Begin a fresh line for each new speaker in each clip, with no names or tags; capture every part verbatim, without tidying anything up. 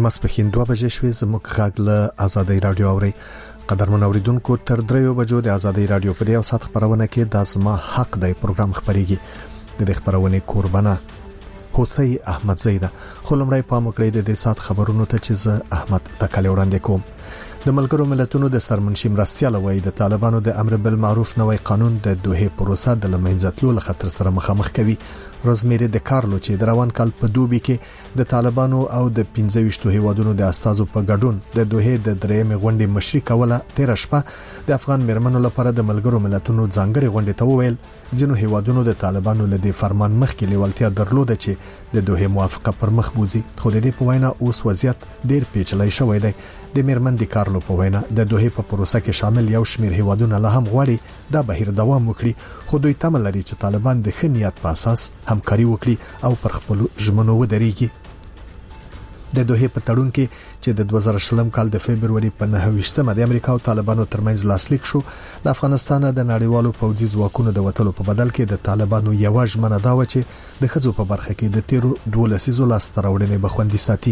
ماسپښین دوه بجې شوې. زموږ غږ له آزادۍ رادیو اوري. قدرمن اوریدونکو تر دریو بجو د آزادۍ رادیو په دې او سات خبرونه کې د ازما حق دی پروګرام خبريږي. د دې خبرونه قربانه حسین احمد زیده خلمړی پام وکړئ د دې سات خبرونو ته چې زه احمد تکلی وړاندې کوم. د ملګرو ملتونو د سرمنشي مرستيال وای د طالبانو د امر بالمعروف نوې قانون د دوه پروسه د لمنځتلو له خطر سره مخامخ کوي. روزمیری د کارلو چې د روان کال په دوبي کې د طالبانو او د پنځه ویشتو هیوادونو د استازو په ګډون د دوه د درېمې غونډې مشري کوله. تیر شپه د افغان مرمنو لپاره د ملګرو ملتونو ځانګړي غونډې ته وویل ځینو هیوادونو د طالبانو له دې فرمان مخکې لیوالتیا درلوده چې د دوه موافقه پر مخ بوزي. خو د دې په وینا اوس وضعیت ډیر پیچلې شوی دی. د مرمن د کارلو په وینا د دوه په پروسه کې شامل یو شمیر هیوادونه له هم غواړي دا بهیر دوام وکړي. خو دوی تمه لري چې طالبان د خنیت په اساس همکاري وکړي او پر خپل ژمنو ودرېږي. د دوه په تړون کې چې د دوه زره شلم کال د فبرवरी په نهه ویشتمه د امریکا او طالبانو ترمنځ لاسلیک شو، د افغانستان د نړیوالو پوځي ځواکونو د وټلو په بدل کې د طالبانو یو ژمنه دا و چې د خځو په برخه کې د تیرو دوه لسیزو لاس تراوړنې بخوندي ساتي.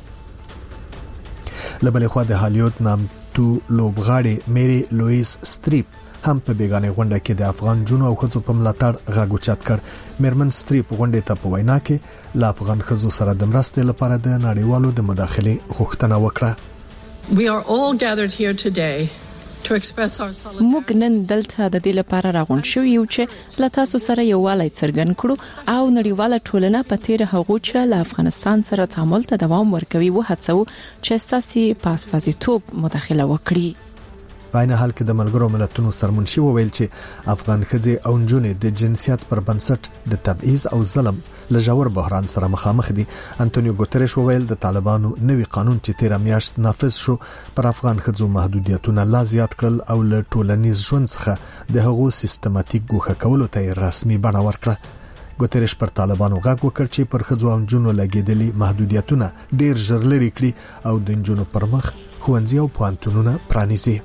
لبلې خو د هالیوډ نامتو لوبغاړي میری لوئیس ستریپ هم په بیگانه غونډه کې د افغان جنو او خځو په ملاتړ غږ اوچت کړ. مرمن ستریپ غونډه ته په وینا کې ل افغان خځو سره د مرستې لپاره د نړیوالو د مداخله غوښتنه وکړه.
We are all gathered here today to express our solidarity.
موږ نن دلته د دې لپاره راغون شو یو چې له تاسو سره یو والي څرګند کړو او نړیواله ټولنه په تیر هغو چې له افغانستان سره تعامل ته دوام ورکوي وهڅو چې تاسو په استازیتوب مداخله وکړي.
په عین حال کې د ملګرو ملتونو سرمنشي وویل چې افغان ښځې او نجونې د جنسیت پر بنسټ د تبعیض او ظلم له ژور بحران سره مخامخ دي. انټونیو ګوتریش وویل د طالبانو نوې قانون چې تیر میاشت نافذ شو پر افغان ښځو محدودیتونه لا زیات کړل او له ټولنیز ژوند څخه د هغو سیستماتیک ګوښه کولو ته رسمي بڼه ورکړه. ګوتریش پر طالبانو غږ وکړ چې پر ښځو او نجونو لګیدلي محدودیتونه ډیر ژر لري کړي او د نجونو پر مخ ښوونځي او پوهنتونونه پرانیزي.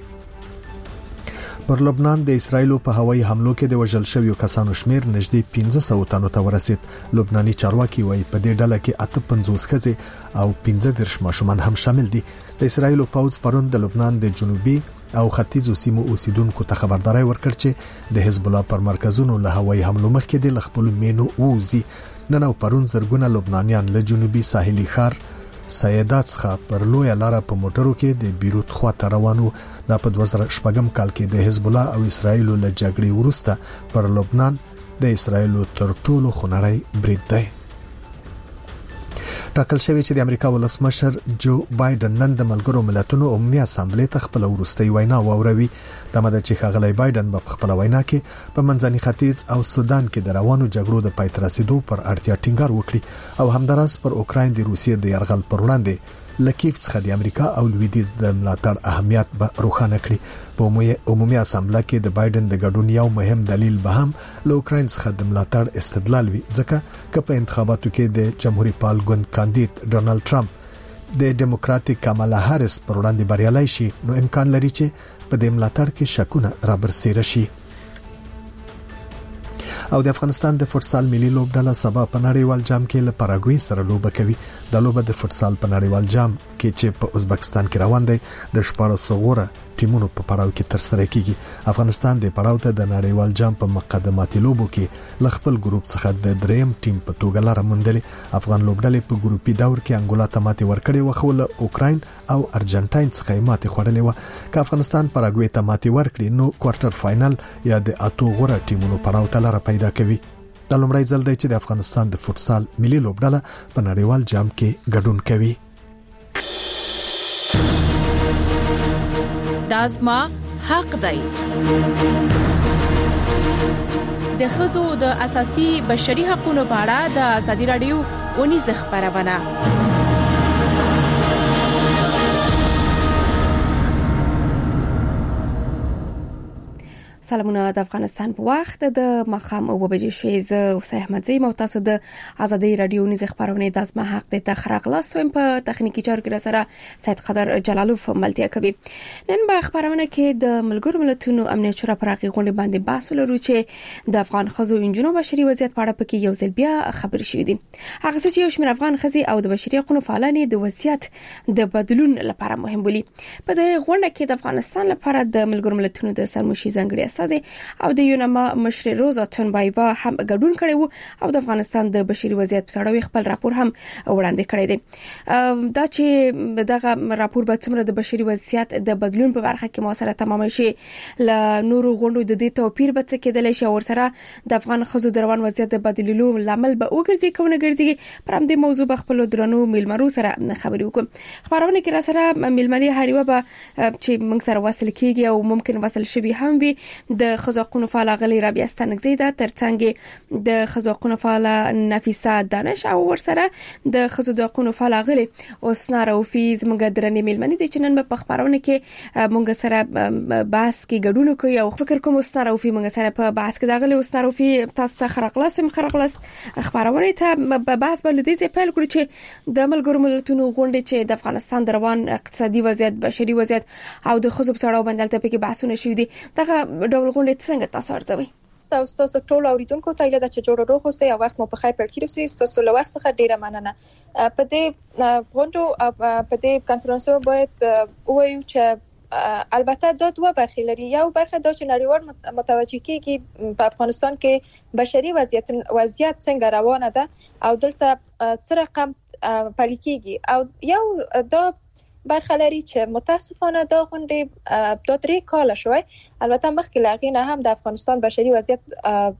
پر لبنان د اسرایلو په هوایي حملو کې د وژل شویو کسانو شمیر نږدې پنځه سوه تنو ته ورسید. لبناني چارواکي وایي په دې ډله کې اته پنځوس ښځې او پنځه دېرش ماشومان هم شامل دي. د اسرایلو پوځ پرون د لبنان د جنوبي او ختیځو سیمو اوسیدونکو ته خبرداري ورکړ چې د حزب الله پر مرکزونو له هوایي حملو مخکې د خپل مینو ووزي. نن او پرون زرګونه لبنانیان له جنوبي ساحلي ښار سیدات څخه پر لوی لار په موټرو کې د بیروت خواته روانو. دا په دوه زره شپږم کال کې د حزب الله او اسرایل له جګړې وروسته پر لبنان د اسرایل تر ټولو خنړی برید دی. ټاکل شوی چې د امریکا ولسمشر جو بایدن نن د ملګرو ملتونو عمومي اسامبلې ته خپل وروستۍ وینا واوروي. دا مده چې ښاغلی بایدن په خپل وینا کې په منځني ختیځ او سودان کې د روانو جګړو د پای ته رسیدو پر اړتیا ټینګار وکړي او همدارس پر اوکراین د روسیې د یرغل پر وړاندې لکیف څخه د امریکا او لویدیځ د ملاتړ اهمیت به روښانه کړي. په عمومي اسامبله کې د بایدن د ګډون یو مهم دلیل به هم له اوکراین څخه د ملاتړ استدلال وي، ځکه چې په انتخاباتو کې د جمهوریت پال ګوند کاندید ډونالد ټرمپ د ډیموکراټیک کامالا هاریس پر وړاندې بریالي شي، نو امکان لري چې په دې ملاتړ کې شکونه رابرسېره شي. او د افغانستان د فوتسال ملي لوبډله سبا په نړیوال جام کې له پاراګوي سره لوبه کوي. د لوبه د فوتسال په نړیوال جام کې چې په ازبکستان کې روان دی د شپږ غوره ټیمونو په پړاو کې تر سره کیږي. افغانستان د پړاو ته د نړیوال جام په مقدماتي لوبو کې ل خپل ګروپ څخه د دریم ټیم په توګه لاره موندلې. افغان لوبډلې په ګروپي دور کې انګولا ته ماتې ورکړې و، خو له اوکراین او ارجنټاین څخه ماتې خوړلې و. که افغانستان پاراګوي ته ماتې ورکړي نو کوارټر فائنل یا د اتو غوره ټیمونو پړاو ته لاره پیدا کوي. دا لومړی ځل دی چې د افغانستان د فوتسال ملي لوبډله په نړیوال جام کې ګډون کوي.
دازما حق دی. د ښځو د اساسي بشري حقوقو په اړه د ازادي رادیو اونیز خبرونه.
سلامونه د افغانستان په وخت د مخام او بجې شوي ز وسه احمدزي مو تاسو د ازادي رادیو نیز خبرونه د ازما حق د تخرق لاسوم په تخنیکی چارو کې سره سید قدر جلالوف ملتیا کوي نن به خبرونه کې د ملګرو ملتونو امنیت شورا پراخي غونډه باندې بحث ولرو چې د افغان خزو انجنونو بشري وضعیت په اړه پکې یو ځل بیا خبر شوې دي هغه چې یو شمېر افغان خزي او د بشري حقوقو فعالان د وضعیت د بدلون لپاره مهم بولي په دې غونډه کې د افغانستان لپاره د ملګرو ملتونو د سرمشي ځنګړي او د یونما مشر روزا تنبایوا هم ګډون کړي وو او د افغانستان د بشري وضعیت په اړه خپل راپور هم وړاندې کړی دی دا چې دغه راپور به څومره د بشري وضعیت د بدلون په برخه کې موثره تمام شي ل نورو غونډو د دې توپیر به څه کېدلی شي ورسره د افغان خزو د روان وضعیت د بدلولو لامل به وګرځي کومه ګرځي پر هم د موضوع په خپل درنو میلمرو سره خبرې وکړو خبرونه کې را سره میلمني هریوه به چې موږ سره وصل کیږي او ممکن وصل شوي هم وي د خزاقونو فعال غلي رابعه ستنګزیده ترڅنګ د خزاقونو فعال نفیسه دانش او ورسره د خزاقونو فعال غلي اوسنار او فی زموږ درنې میلمنې د چنن په خبرونه کې موږ سره بحث کې ګډون کوي او فکر کوم اوسنار او فی موږ سره په بحث کې دغه اوسنار او فی تاسو ته خرقلاس هم خرقلاس خبرونه ته په بحث باندې د پیل کړی چې د ملګرو ملتونو غونډه چې د افغانستان د روان اقتصادي وضعیت بشري وضعیت او د خزو په اړه باندې تل پکې بحثونه شوي دي دغه ډول غونډه څنګه تاسو ارزوي
تاسو تاسو ټول اوریدونکو ته ایله چې جوړ روغ اوسئ او وخت مو په خیر پړ کړئ تاسو له وخت څخه ډیره مننه په دې غونډو په دې کانفرنسو باید وایو چې البته دا دوه برخې لري یو برخه دا چې نړیوال متوجه کیږي په افغانستان کې بشري وضعیت وضعیت څنګه روانه ده او دلته سره رقم پلي کیږي او یو دا برخه لري چې متاسفانه دا غونډه د درې کال شوی البته مخکې لاغینه هم د افغانستان بشري وضعیت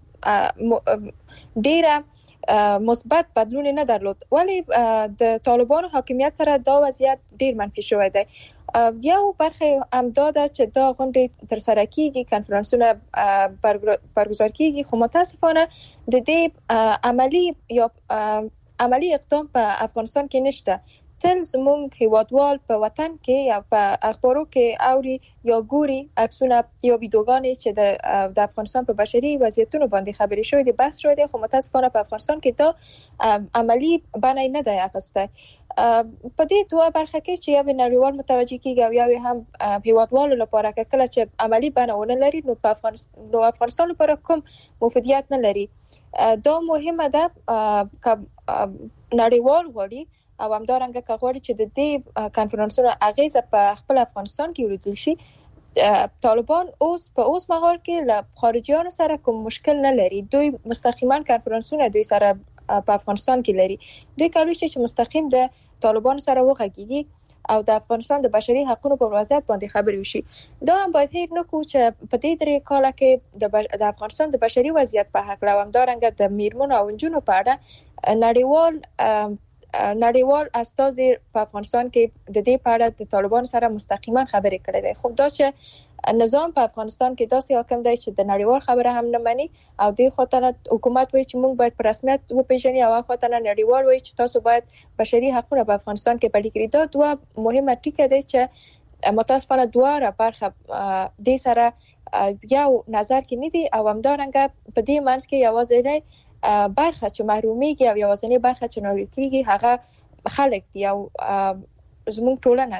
ډیره مثبت بدلون نه درلود ولی د طالبانو حاکمیت سره دا وضعیت ډیر منفي شوی دی یو برخه هم دا ده چې دا غونډه تر سره کیږي کانفرنسونه برگزار کیږي خو متاسفانه د دې عملی یا عملی اقدام په افغانستان کې نشته تل زمونږ هیوادوال په وطن کې یا په اخبارو کې اوري یا ګوري عکسونه یا ویډیوګانې چې د د افغانستان په بشري وضعیتونو باندې خبرې شوې دي بحث شوې دي خو متاسفانه په افغانستان کې دا عملی بڼه نه دی اخیسته په دې دوه برخه کې چې یو نړیوال متوجه کیږي او یو هم هیوادوالو لپاره کله چې عملی بڼه ونه لري نو په افغانستان نو افغانستان لپاره کوم مفیدیت نه لري دا مهمه ده ک نړیوال غوړي او همدارنګه کغوري چې د دې کانفرنسونو اغیزه په خپل افغانستان کې ولیدل شي طالبان اوس په اوس مهال کې له خارجيانو سره کوم مشکل نه لري دوی مستقیما کانفرنسونه دوی سره په افغانستان کې لري دوی کولی شي چې مستقیم د طالبان سره وغږیږي او د افغانستان د بشري حقوقو په وضعیت باندې خبري وشي دا هم باید هیر نکو چې په دې درې کال کې د افغانستان د بشري وضعیت په حق او همدارنګه د میرمنو او انجونو په اړه نړیوال نړیوال استازي په افغانستان کې د دې په اړه د طالبان سره مستقیما خبرې کړې ده خو دا چې نظام په افغانستان کې داسې حاکم دی چې د نړیوال خبره هم نه مني او د خاطر حکومت وایي چې موږ باید په رسمیت وپیژني او خاطر نړیوال وایي چې تاسو باید بشري حقوق په افغانستان کې پلي کړئ دا دوه مهمه ټکي دي چې متاسفانه دوه برخه د سره یو نظر کې نه دي او همدارنګه په دې منځ کې یوازې نه برخه چې محرومیږي او یوازینی برخه چې ناوړه کیږي هغه خلک دی او زموږ ټولنه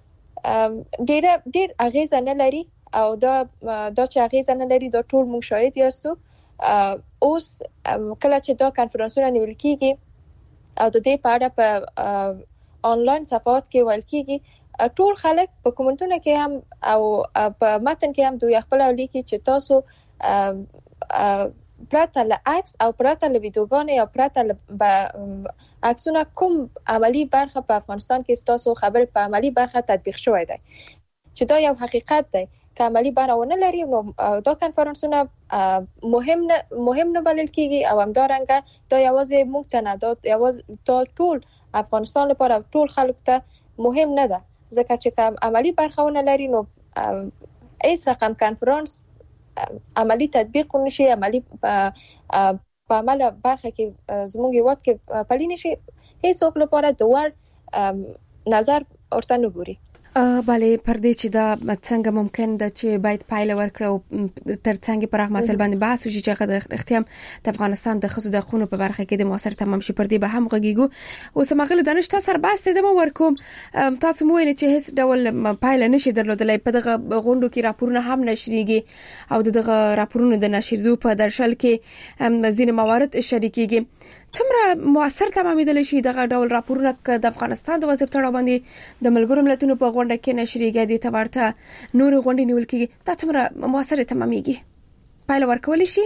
ده ډیر ډیر اغیزه نه لري او دا دا چې اغیزه نه لري دا ټول موږ شاهد یاستو اوس کله چې دا کانفرنسونه نیول کیږي او د دې په اړه په آنلاین صفحات کې ویل کیږي ټول خلک په کومنټونو کې هم او په متن کې هم دوی خپل لیکي چې تاسو پرته له عکس او پرته له ویډیوګانې او پرته له عکسونه کوم عملی برخه په افغانستان کې تاسو خبر په عملی برخه تطبیق شوی دی چې دا یو حقیقت دی که عملی برخه نه لري نو دا کانفرنسونه مهم نه مهم نه بلل کیږي او همدارنګه دا یوازې موږ ته نه دا یوازې ټول افغانستان لپاره ټول خلک ته مهم نه ده ځکه چې عملی برخه نه لري نو هیڅ رقم کانفرنس عملی تطبیق نشي عملی په عمل برخه کې زموږ یوات کې پلي نشي هیڅ څوک لپاره دوار نظر ورته نه ګوري
بله پر دې چې دا څنګه ممکن ده چې باید پایله ورکړو تر څنګه پر هغه مسل باندې بحث وشي چې هغه اختیام د افغانستان د خزو د خونو په برخه کې د موثر تمام شي پر دې به هم غږیږو او سمغله دانش تاسو سرباسته د مو ورکوم تاسو مو ویل چې هیڅ ډول پایله نشي درلودلای په دغه غونډو کې راپورونه هم نشریږي او دغه راپورونه د نشریدو په درشل کې ځینې موارد شریکيږي څومره موثر تمامېدل شي دغه ډول راپورونه د افغانستان د وضعیت تړاو باندې د ملګرو ملتونو په غونډه کې نشریږي د تورته نور غونډې نیول کېږي دا څومره موثر تمامېږي پایله ورکول شي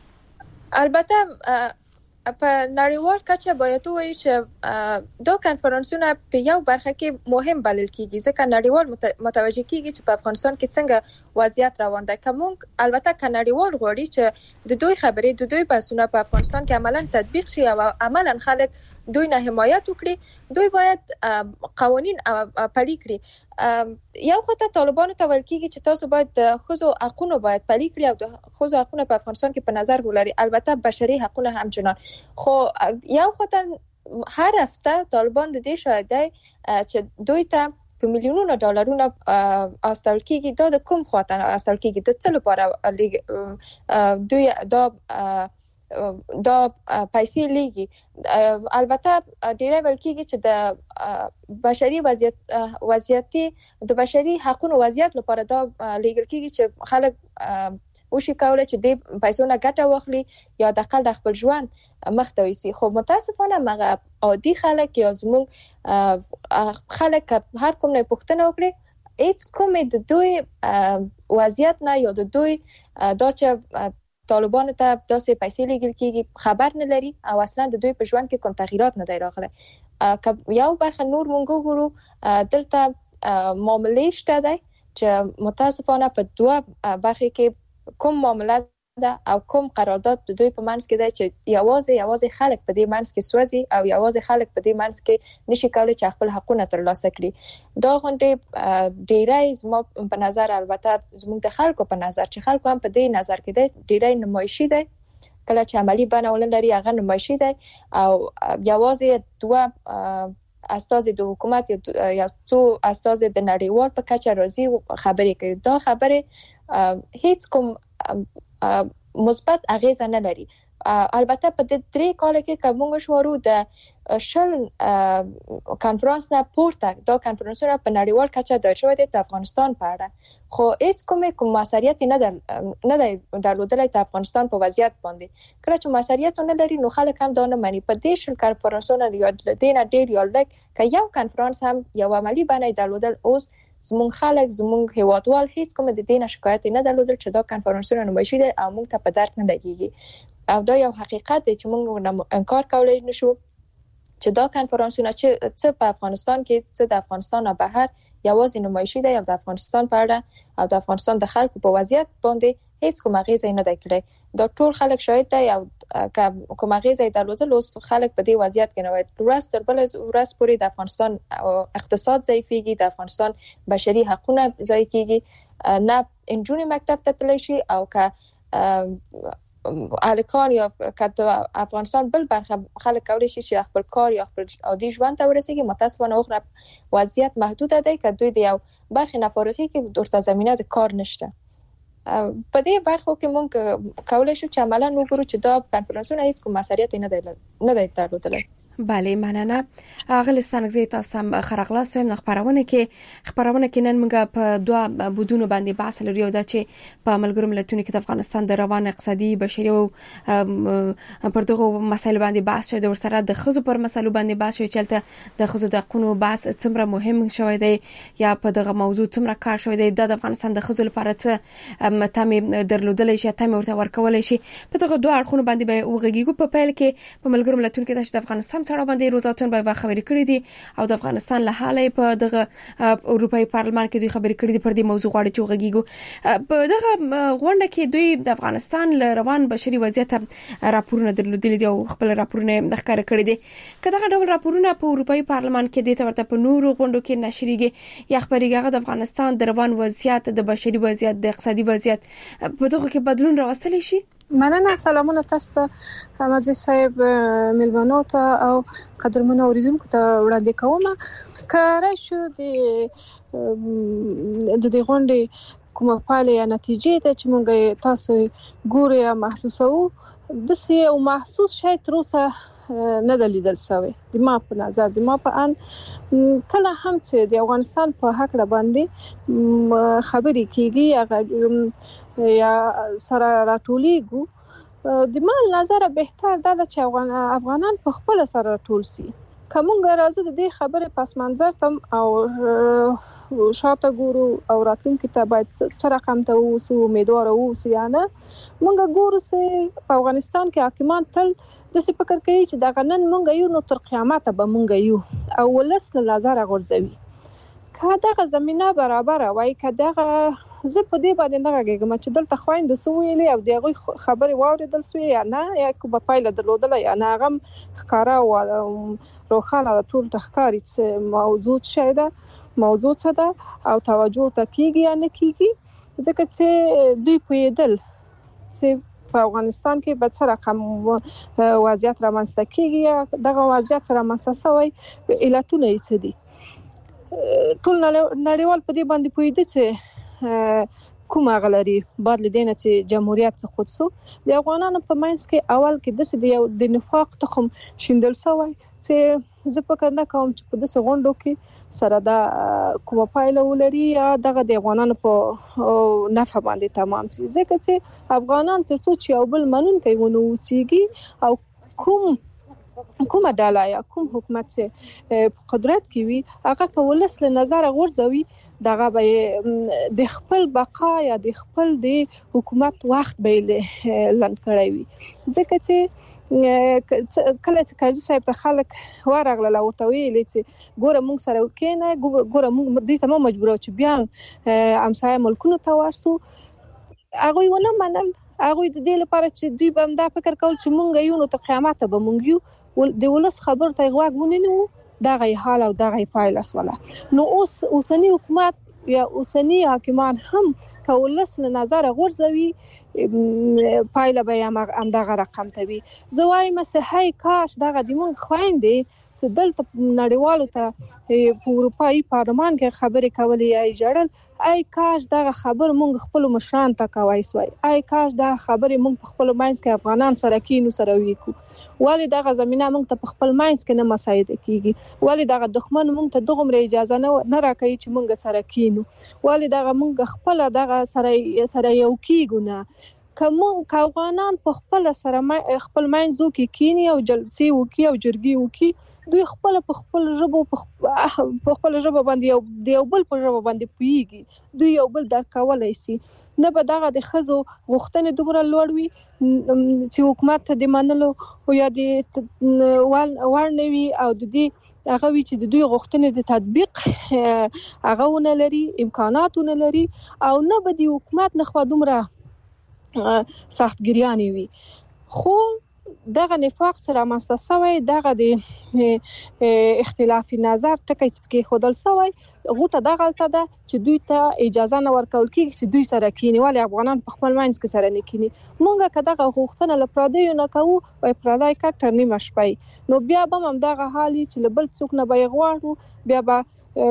البته په نړیوال کچه باید وایي چې دا کانفرنسونه په یو برخه کې مهم بلل کېږي ځکه نړیوال متوجه کېږي چې په افغانستان کې څنګه وضعیت روان دی کوم البته ک نړیوال غواړي چې د دوی خبرې د دوی بحثونه په افغانستان کې عملاً تطبیق شي او عملاً خلک دوی نه حمایت وکړي دوی باید قوانين پلي کړي یو خطه طالبانو ته ویل کېږي چې تاسو باید د خزو حقوقو باید پلي کړی او د خزو حقوقو په افغانستان کې په نظر ولري البته بشري حقوق همچنان خو یو خطه هر هفته طالبان د دې شاهد دی چې دوی ته په میلیونونو ډالرونو استول کېږي دا د کوم خاطر استول کېږي د څه لپاره دوی دا دا پیسې لګي البته ډیره ویل کېږي چې د بشري وضعیت وضعیتي د بشري حقوقو وضعیت لپاره دا لګل کېږي چې خلک وشي کولای چې د پیسو نه ګټه واخلي یا د خپل د خپل ژوند مخته وسی خو متاسفانه مغه عادي خلک یا زموږ خلک هر کوم نه پوښتنه وکړي هیڅ کوم د دوی وضعیت نه یا د دوی دا چې طالبان ته داسې پیسې لګل کېږي خبر نه لري او اصلا د دوی په ژوند کې کوم تغیرات نه دی راغلی یو برخه نور مونږ ګورو دلته معاملې شته دی چې متاسفانه په دوه برخه کې کوم معاملات ده او کوم قرارداد د دوی په منځ کې دی چې یوازې یوازې خلک په دې منځ کې سوځي او یوازې خلک په دې منځ کې نشي کولای چې خپل حقوقونه ترلاسه کړي دا غونډې ډیری زما په نظر البته زموږ د خلکو په نظر چې خلکو هم په دې نظر کې دی ډیری نمایشي دی کله چې عملی بڼه ولري هغه نمایشي دی او یوازې دوه استازي د حکومت یا څو استازي د نړیوال په کچه راځي خبرې کوي دا خبره هیڅ کوم مثبت اغیزه نه لري البته په دې درې کال کې کومه شوارو د شل کانفرنس نه پورته دا کانفرنسونه په نړیوال کچه د شوې د افغانستان په اړه خو هیڅ کومه کوم مساریت نه در نه درلودلای د افغانستان په وضعیت باندې کله چې مساریت نه لري نو خلک هم دا نه مانی په دې شل کانفرنسونه یاد لدینه ډیر یو لک ک یو کانفرنس هم یو عملی باندې درلودل اوس زموږ خلک زموږ هیوادوال هیڅ کوم د دې نه شکایت نه درلودل چې دا کانفرنسونه نمایشي دي او موږ ته په درد نه لګيږي او دا یو حقیقت دی چې موږ انکار کولای نشو چې دا کانفرنسونه چې څه په افغانستان کې څه د افغانستان نه بهر یوازې نمایشي دي او د افغانستان په اړه او د افغانستان د خلکو په وضعیت باندې هیڅ کوم اغیزه نه ده کړې دا ټول خلک شاهد دي او کوم اغیزه درلودل اوس خلک په دې وضعیت کې نه وي ورځ تر بل ورځ پورې د افغانستان اقتصاد ضعیفيږي د افغانستان بشري حقوقونه ضایع کیږي نه انجونی مکتب ته تللی شي او که الکان یا که افغانستان بل برخه خلک کولی شي چې خپل کار یا خپل عادي ژوند ته ورسیږي متاسفانه اوغه وضعیت محدود دی که دوی د یو برخه نفارغي کې ورته زمينه د کار نشته په دې برخو کې مونږ کولای شو چې عملاً وګورو چې دا کانفرنسونه هیڅ کوم مساریت نه دی نه دی درلودلی
بله مننه غلستان زه تاسو هم خرغلاس ویم نو خبرونه کې خبرونه کې نن موږ په دوه بودونو باندې بحث لرو یو دا چې په ملګرو ملتونو کې د افغانستان د روان اقتصادي بشري او پر دغه مسایل باندې بحث شوی د ورسره د خزو پر مسایلو باندې بحث شوی چې د خزو د قانون بحث څومره مهم شوی دی یا په دغه موضوع څومره کار شوی دی د افغانستان د خزو لپاره څه متامه درلودل شي تامه ورته ورکول شي په دغه دوه اړخونو باندې به وغږیږو په پیل کې په ملګرو ملتونو کې د افغانستان سره باندې روزاتون به خبرې کړې دي او د افغانستان له حاله په دغه اروپאי پارلمان کې دوی خبرې کړې دي پر دې موضوع غواړي چې وغږیږو په دغه غونډه کې دوی د افغانستان له روان بشري وضعیت راپورونه درلودل دي او خپل راپورونه ښکاره کړی دي کله دغه ډول راپورونه په اروپאי پارلمان کې د تورته په نورو غونډو کې نشریږي یا خبرېږي د افغانستان د روان وضعیت د بشري وضعیت د اقتصادي وضعیت په دغه کې بدلون راوستلی شي
مننه سلامونه تاسو ته مجلس صاحب ملمنو ته او قدرمنو اوریدونکو ته وړاندې کوم کاره شو د د دې غونډې کومه پایله یا نتیجې ده چې موږ تاسو ګوري یا محسوسو د سې او محسوس شای تر اوسه نه د لیدل شوی. د ما په نظر د ما په ان کله هم چې د افغانستان په حق را باندې خبرې کیږي هغه یا سره راټولېږي د ما نظر بهتر ده چې افغان افغانان په خپل سره راټول شي. کومه راځي د دې خبرې پس منظر تم او شاته ګورو او راتلونکي ته باید څه رقم ته اوسو امیدوار اوسو یا نه موږ ګورو چې په افغانستان کې حاکمان تل د څه فکر کوي چې دا غنن مونږ یو نو تر قیامت به مونږ یو او ولس له نظر غورځوي. کله زمينه برابر وای کله زه په دې باندې نه غږم چې دلته خويند سویلې او دغه خبره واوریدل سوی یا نه یا کومه فایل درلودل یا نه غم ښکارا او روخاله ټول تخکاری چې موجود شیده موجود ده او توجه ته کیږي یا نه کیږي ځکه چې دوی پویدل چې په افغانستان کې به څه رقم وضعیت رامنځته کیږي دغه وضعیت سره رامنځته شوی علتونه یې څه دي. ټول نړیوال په دې باندې پوهیدي چې کومه غلري بعد لدینه چې جمهوریت څخه خودسو د افغانانو په منځ کې اول کې د یو د نفاق تخم شیندل شوی چې زه فکر نه کوم چې په دغه غونډو کې سره دا کومه پایله ولري یا دغه د افغانانو په نفع باندې تمام شي ځکه چې افغانان تر څو چې یو بل منون کوي ونه اوسېږي او کوم کومه ډاله یا کوم حکومت چې قدرت کوي هغه کولس له نظر غورځوي دغه به د خپل بقا یا د خپل د حکومت وخت به لند کړی وي ځکه چې کله چې کاجی صاحب ته خلک ورغله او ته ویلې چې ګوره موږ سره کېنه ګوره موږ دې ته مو مجبور چې بیا امسایه ملکونو ته ورسو هغه ونه منل هغه د دې لپاره چې دوی به دا فکر کول چې موږ یو نو ته قیامت به موږ یو د ولس خبر ته غوږ ونیو دغه حال او دغه پایله سواله. نو اوس اوسنی حکومت یا اوسنی حاکمان هم کولس له نظر غورځوي پایله به هم دغه رقم ته وي. زه وایم چې هاي کاش دغه د مونږ خويندې چې دلته نړیوالو ته په اروپאי پارلمان کې خبرې کولې یا جړل اي کاش دغه خبر مونږ خپل مشران ته کوي سوی اي کاش دا خبرې مونږ په خپل ماینس کې افغانان سره کینو سره ویکو ولی دغه زمينه مونږ ته په خپل ماینس کې نه مساعده کیږي ولی دغه دښمن مونږ ته دغه اجازه نه نه راکړي چې مونږ سره کینو ولی دغه مونږ خپل دغه سره سره یو کیګو نه کوم افغانان په خپل سره خپل ماینزو کې کینی او جلسي وکي او جرګي وکي دوی خپل په خپل ژبه په خپل ژبه باندې یو دی بل په ژبه باندې پويږي دوی یو بل درک کولای شي نه به دغه د خزو غوښتنې دومره لوړ وي چې حکومت ته د منلو او یا د ورنوي او د دې هغه وی چې د دوی غوښتنې د تطبیق هغه ونه لري امکاناتونه لري او نه به د حکومت نه خو دومره سختګریانی وي خو دغه نفاق سره مستسوي دغه د اختلافي نظر ټکي چې خودل سوي غوټه دغه ته ده چې دوی ته اجازه نه ورکول کیږي چې دوی سره کینی ولی افغانان په خپل ماینس کې سره نه کینی مونږه کداغه غوښتنه لپاره نه کوو او پردای کټر نیمه شپې نو بیا به هم دغه حالي چې لبل څوک نه به غواړو بیا به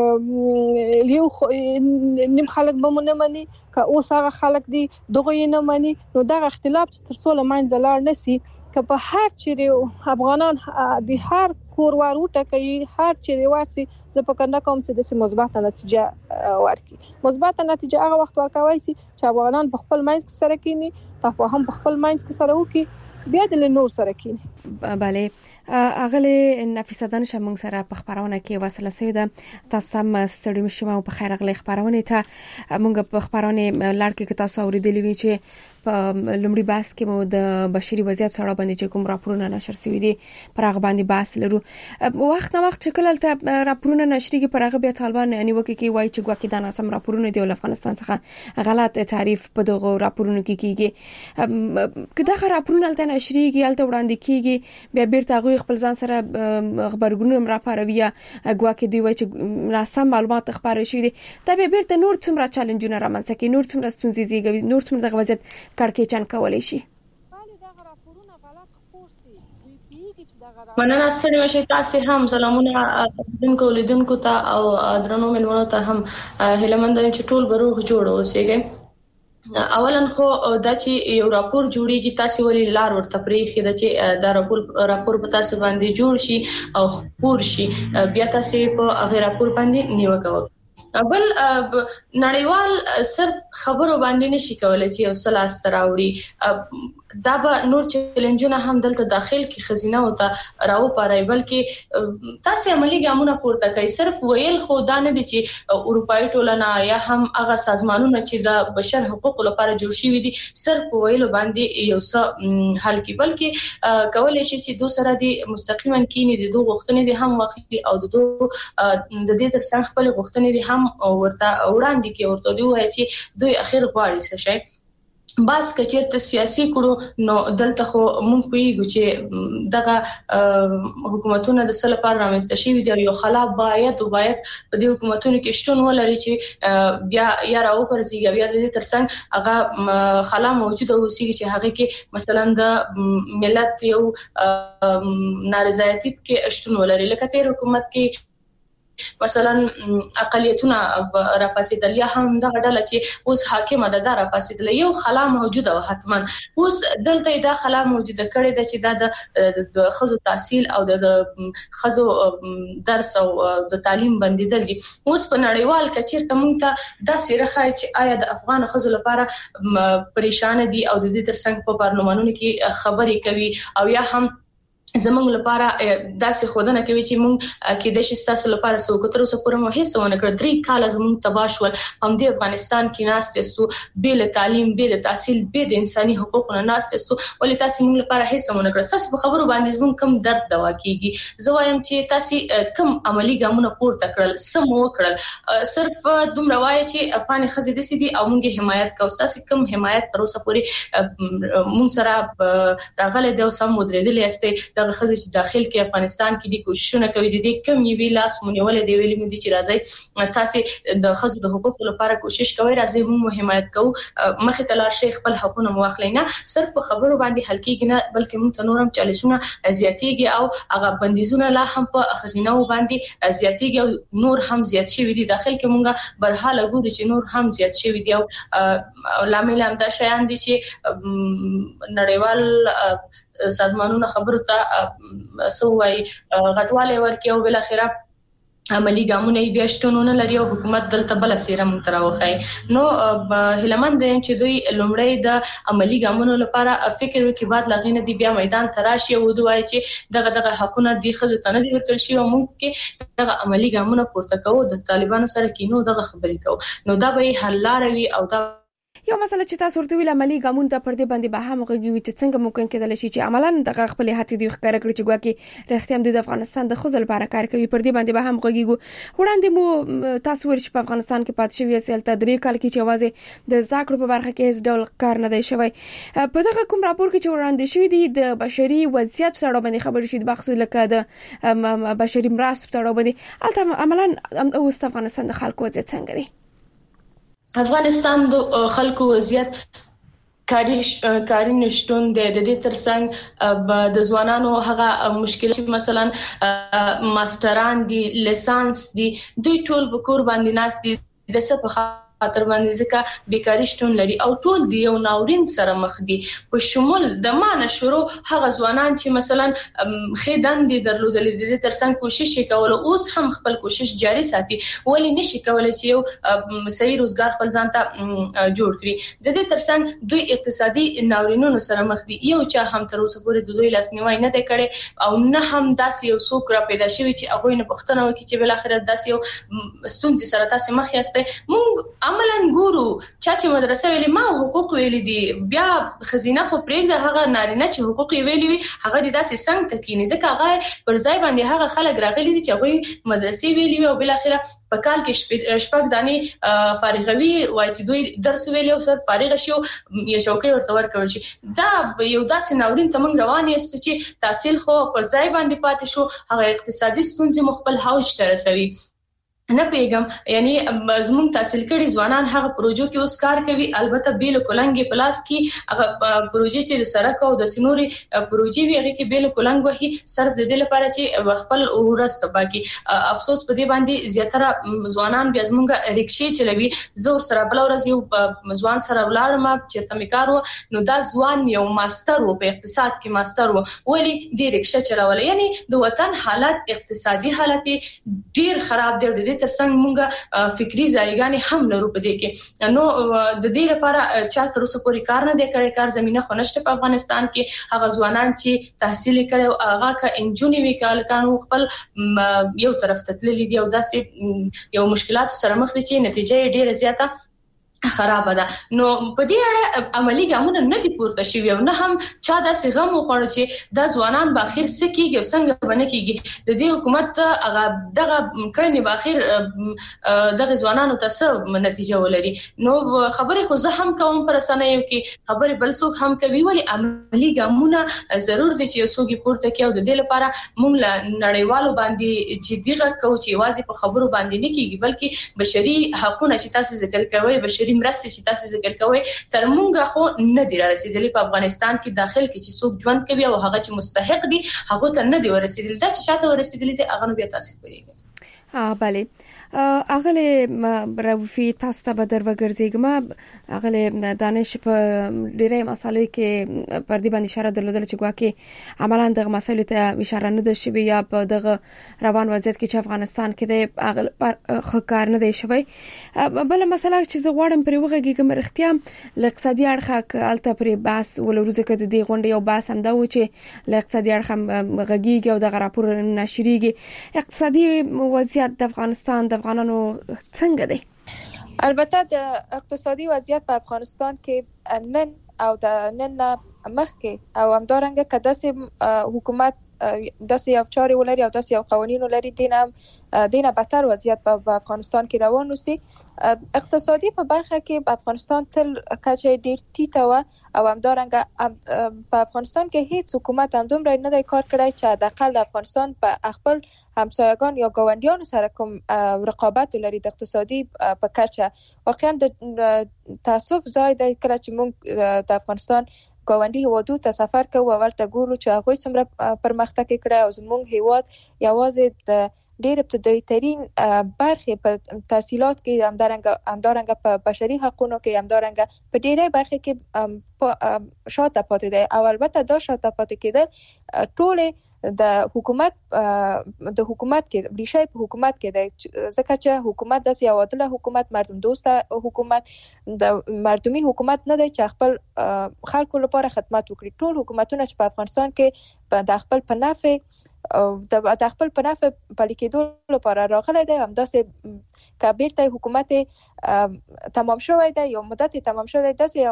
یو نیم خلک به مونږ نه مني که اوس هغه خلک دي دغه نه مني نو دغه اختلاف چې تر څو لمنځه لاړ نسی که په هر چیرې افغانان د هر کور وروټه کوي هر چیرې ورسي زه فکر نه کوم چې د مثبت نتیجه ورکړي مثبت نتیجه هغه وخت ورکوي چې افغانان په خپل ماینس کې سره کینی تفاهم په خپل ماینس کې سره وکړي بیا د نور سره کینی.
بله اغله نفیسه دانش موږ سره په خبرونه کې وصله سوي ده تاسو هم ستړي مشه مو په خیر غلې خبرونه ته موږ په خبرونه لړ کې تاسو اوریدلې وی چې په لمړي باس کې مو د بشري وضعیت سره باندې چې کوم راپورونه نشر شوي دي پر هغه باندې باس لرو وخت نه وخت چې کله ته راپورونه نشري کې پر هغه بیا طالبان یعنی وکي کې وای چې ګواکې دا ناسم راپورونه دی ول افغانستان څخه غلط تعریف په دغه راپورونه کې کیږي کله راپورونه تل نشري کې الته وړاندې کیږي بیا بیرته خپل ځان سره خبرګونونه راپاروي ګواکې دی وای چې ناسم معلومات خبرې شي دي دا به بیرته نور څومره چیلنجونه رامنځته کوي نور څومره ستونزې زیږوي نور څومره د وضعیت کړکېچن کولای شي
بله دا راپورونه غلط خبر سي دوی پیږي چې
مننه ستړي مشه تاسو هم سلامونه دونکو لیدونکو ته او درنو ملمنو ته هم هلمند چې ټول بروغ جوړ اوسېږي. اولا خو دا چې یو راپور جوړیږي تاسو ولې لار ورته پریخي دا چې دا راپور راپور په تاسو باندې جوړ شي او خبر شي بیا تاسو په هغه راپور باندې نیوکه وکړئ. بل نړیوال صرف خبرو باندې نشي کولای چې یو سلاس تراوړي دا به نور چیلنجونه هم دلته داخل کې خزینه او ته راو پارای بلکې تاسو عملی ګامونه پورته کوي. صرف ویل خو دا نه دي چې اروپאי ټولنه یا هم هغه سازمانونه چې د بشر حقوقو لپاره جوړ شوي دي صرف ویل باندې یو څه حل کوي بلکې کولای شي چې دوه سره دي مستقیما کینی دي دوه غوښتنې دي هم واخلي او د دوه د دې ترڅنګ خپل غوښتنې دي هم ورته وړاندې کې ورته دی وایي چې دوی اخر غواړي څه شي. باز کچېرته سیاسي کړو نو دلته خو مونږ پیږو چې دغه حکومتونه د سل لپاره رامنځته شي دی یو خلا باید او باید په دې حکومتونو کې شتون ولري چې بیا یا راو پرځي بیا د دې ترڅنګ هغه خلا موجوده اوسي چې هغه کې مثلا د ملت یو نارضایتي کې شتون ولري لکه تیر حکومت کې مثلا اقلیتونه راپاسېدل یا هم دا ډله چې اوس حاکم ده دا راپاسېدل یو خلا موجوده و حتما اوس دلته دا خلا موجوده کړي ده چې دا د خزو تحصیل او د خزو درس او د تعلیم بندیدل دي. اوس په نړیوال کچیرته مونږ ته دا سیرخه چې آیا د افغان خزو لپاره پریشان دي او د دې ترڅنګ په پارلمانونو کې خبرې کوي او یا هم زمونږ لپاره داسې خودنه کوي چې مونږ کې د شستاسو لپاره سوکتر اوسه پوره مو هیڅ ونه کړ درې کال زمونږ تباشول هم د افغانستان کې ناستې سو بیل تعلیم بیل تحصیل بیل انساني حقوقونه ناستې سو ولې تاسو مونږ لپاره هیڅ ونه کړ. تاسو په خبرو باندې زمونږ کم درد دوا کیږي زوایم چې تاسو کم عملی ګامونه پورته کړل سم وکړل صرف دومره وایي چې افغان خزې د سيدي او مونږه حمایت کوو تاسو کم حمایت تر اوسه پورې مونږ سره راغله د سم مدیریت لیسته د خزې چې داخل کې افغانستان کې د کوششونه کوي د دې کم یوی لاس مونږ دی ویلي مې چې راځي تاسو د خزې د حقوقو لپاره کوشش کوي راځي موږ حمایت کوو مخې ته لار شیخ خپل حقوقونه مواخلینا صرف په خبرو باندې حل کېږي نه بلکې موږ ته نورم چالشونه زیاتېږي او هغه بندیزونه لا هم په خزینه باندې زیاتېږي او نور هم زیات شي دي داخل کې موږ برحاله ګورو چې نور هم زیات شي دي او لامل هم دا شیان دي چې نړیوال سازمانونه خبرو ته سوای غټواله ورکه او بل اخره عملی ګامونه بیا شتونه لري او حکومت دلته بل سیره متراوخی نو هلمند چې دوی لومړی د عملی ګامونو لپاره فکر وکړي بعد لغینه دی بیا میدان تراشي او دوی چې دغه دغه حقونه دی خزه تنه دی ورکړ شي او موږ کې دغه عملی ګامونه پورته کوو د طالبانو سره کینو دغه خبرې کوو نو دا به حل لاري او دا
یو مسله چې تاسو ورته ویل عملی ګامون ته پر دې باندې به هم غوږی چې څنګه ممکن کېدل شي چې عملاً دغه خپل هڅې دی ښکار کړی چې ګواکې رښتیا د افغانستان د خزل لپاره کار کوي پر دې باندې به هم غوږیږو وړاندې مو تاسو ورشي په افغانستان کې پات شوی اصل تدریج کال کې چې وازه د زاکړو په برخه کې هیڅ ډول کار نه دی شوی په دغه کوم راپور کې چې وړاندې شوی دی د بشري وضعیت سره باندې خبرې شوې بحث لکه د بشري مرستو سره باندې البته عملاً اوس افغانستان د خلکو وضعیت څنګه دی
افغانستان د خلکو وضعیت کاری کاری نشټون د دې ترڅنګ د ځوانانو هغه مشکل چې مثلا ماستران دي لیسانس دي دوی ټول په کور باندې ناس دي د څه په خاطر باندې ځکه بیکاری شتون لري او ټول دی یو ناورین سره مخ دي په شمول د معنی شروع هغه ځوانان چې مثلا خیدان دي درلودل د دې ترڅنګ کوشش وکول اوس هم خپل کوشش جاري ساتي ولی نشي کولای چې یو صحیح روزګار خپل ځان ته جوړ کړي د دې ترڅنګ دوی اقتصادي ناورینونو سره مخ دي یو چا هم تر اوسه پورې د دوی لاسنیوي نه دی کړي او نه هم داسې یو څوک را پیدا شوی چې هغه نه پښتنه وکړي چې بل اخر داسې یو ستونزې سره تاسو مخ یاستئ مونږ عملاً ګورو چې مدرسې ویلي ما حقوق ویلي دي بیا خزینه خو پرېږده هغه نارینه چې حقوق ویلي وي هغه د داسې څنګه تکینی ځکه هغه پر ځای باندې هغه خلک راغلي دي چې هغه مدرسې ویلي وي او بل اخره په کال کې شپږ دانې فارغوي وای چې دوی درس ویلي او سر فارغ شي یا شوکې ورته ورکول شي دا یو داسې ناورین ته موږ روان یو چې تحصیل خو پر ځای باندې پاتې شو هغه اقتصادي ستونزې مخبل هاوش تر رسوي نه پیغام یعنی زموږ تحصیل کړي ځوانان هغه پروژو کې اوس کار کوي البته بیل کولنګ پلاس کې هغه پروژې چې سره او د سنوري پروژې ویغه کې بیل کولنګ وهي صرف د دې لپاره چې خپل ورسته باقي افسوس په دې باندې زیاتره ځوانان بیا زموږ ریکشې چلوي زو سره بل ورځ یو ځوان سره ولاړم چیرته میکارو نو دا ځوان یو ماستر و په اقتصاد کې ماستر و ولی د ریکشې چلول یعنی د وطن حالت اقتصادي حالت ډیر خراب دی تر څنګه مونږه فکری ځایګانې هم لرو په دې کې نو د دې لپاره چا تر اوسه پورې کار نه دی کړی کار زمينه خنشته په افغانستان کې هغه ځوانان چې تحصیل کړي هغه کا انجونی وکال کانو خپل یو طرف ته تللی دی او داسې یو مشکلات سره مخ دي چې نتیجه ډیره زیاته خراب ده نو په دې اړه عملی ګامونه نه دي پورته شوی او نه هم چا داسې غم وخوړ چې د ځوانان په اخر سکیږي او څنګه باندې کیږي د دې حکومت هغه دغه کړي په اخر دغه ځوانانو ته څه نتیجه ولري نو خبره خو زه هم کوم پر سنایو کې خبره بل څوک هم کوي ولی عملی ګامونه ضرور دي چې څوک پورته کوي او د دې لپاره موږ له نړیوالو باندې چې دغه کوي چې واځي په خبرو باندې نه کیږي بلکې بشري حقوقونه چې تاسو ذکر کوي بشري مرستې چې تاسو ذکر کوئ تر مونږه خو نه دی رسیدلی په افغانستان کې داخل کې چې څوک ژوند کوي او هغه چې مستحق دي هغه ته نه دی ورسیدلی دا چې شاته ورسیدلی دي هغه نو بیا تاسو کوي
اه بله اغله روفي تاسو ته به دروګرځيګم اغله دانش په ډیره مسالې کې پر دې باندې اشاره درلودل چې ګواکې عملاً دغه مسالې ته اشاره نه ده شوی یا په دغه روان وضعیت کې چې افغانستان کې د اغله خو کار نه دی شوی بل مسله چې زه غواړم پرې وغږیږم رښتیا ل اقتصادي اړخه الته پرې بحث ولروزه کې د دې غونډې یو بحث هم دا و چې ل اقتصادي اړخه غږیږي او د راپور نشریږي اقتصادي وضعیت د افغانستان د افغانانو څنګه دی
البته د اقتصادي وضعیت په افغانستان کې نن او د نن مخکې او همدارنګه کداسې حکومت داسې یو چاري ولري او داسې یو قوانين ولري دینه دینه بدتر وضعیت په افغانستان کې روان وسی اقتصادي په برخه کې په افغانستان تل کچه ډیر ټیټه و او همدارنګه په افغانستان کې هیڅ حکومت هم دومره نه دی کار کړی چې د اقل افغانستان په خپل همسایگان یا گاونډیانو سره کوم رقابت لري د اقتصادي په کچه واقعا د تاسف ځای دی کله چې موږ د افغانستان ګاونډي هیوادو ته سفر کوو او ورته ګورو چې هغه څومره پرمختګ کړی او زموږ هیواد یوازې د ډېر ابتدایي ترين برخه په تحصیلات کې همدارنګه همدارنګه په بشري حقوقو کې همدارنګه په ډېرې برخه کې شاته پاتې دی او البته دا شاته پاتې کېدل ټول د حکومت د حکومت کې ریشه په حکومت کې دی ځکه چې حکومت د سیاوادله حکومت مردم دوسته حکومت د مردمي حکومت نه دی چې خپل خلکو لپاره خدمت وکړي ټول حکومتونه چې په افغانستان کې د خپل په نفع او د خپل په نفع پلي کېدو لپاره راغلي دی همداسې کبیرته حکومت تمام شوی دی یو مدت تمام شوی دی داسې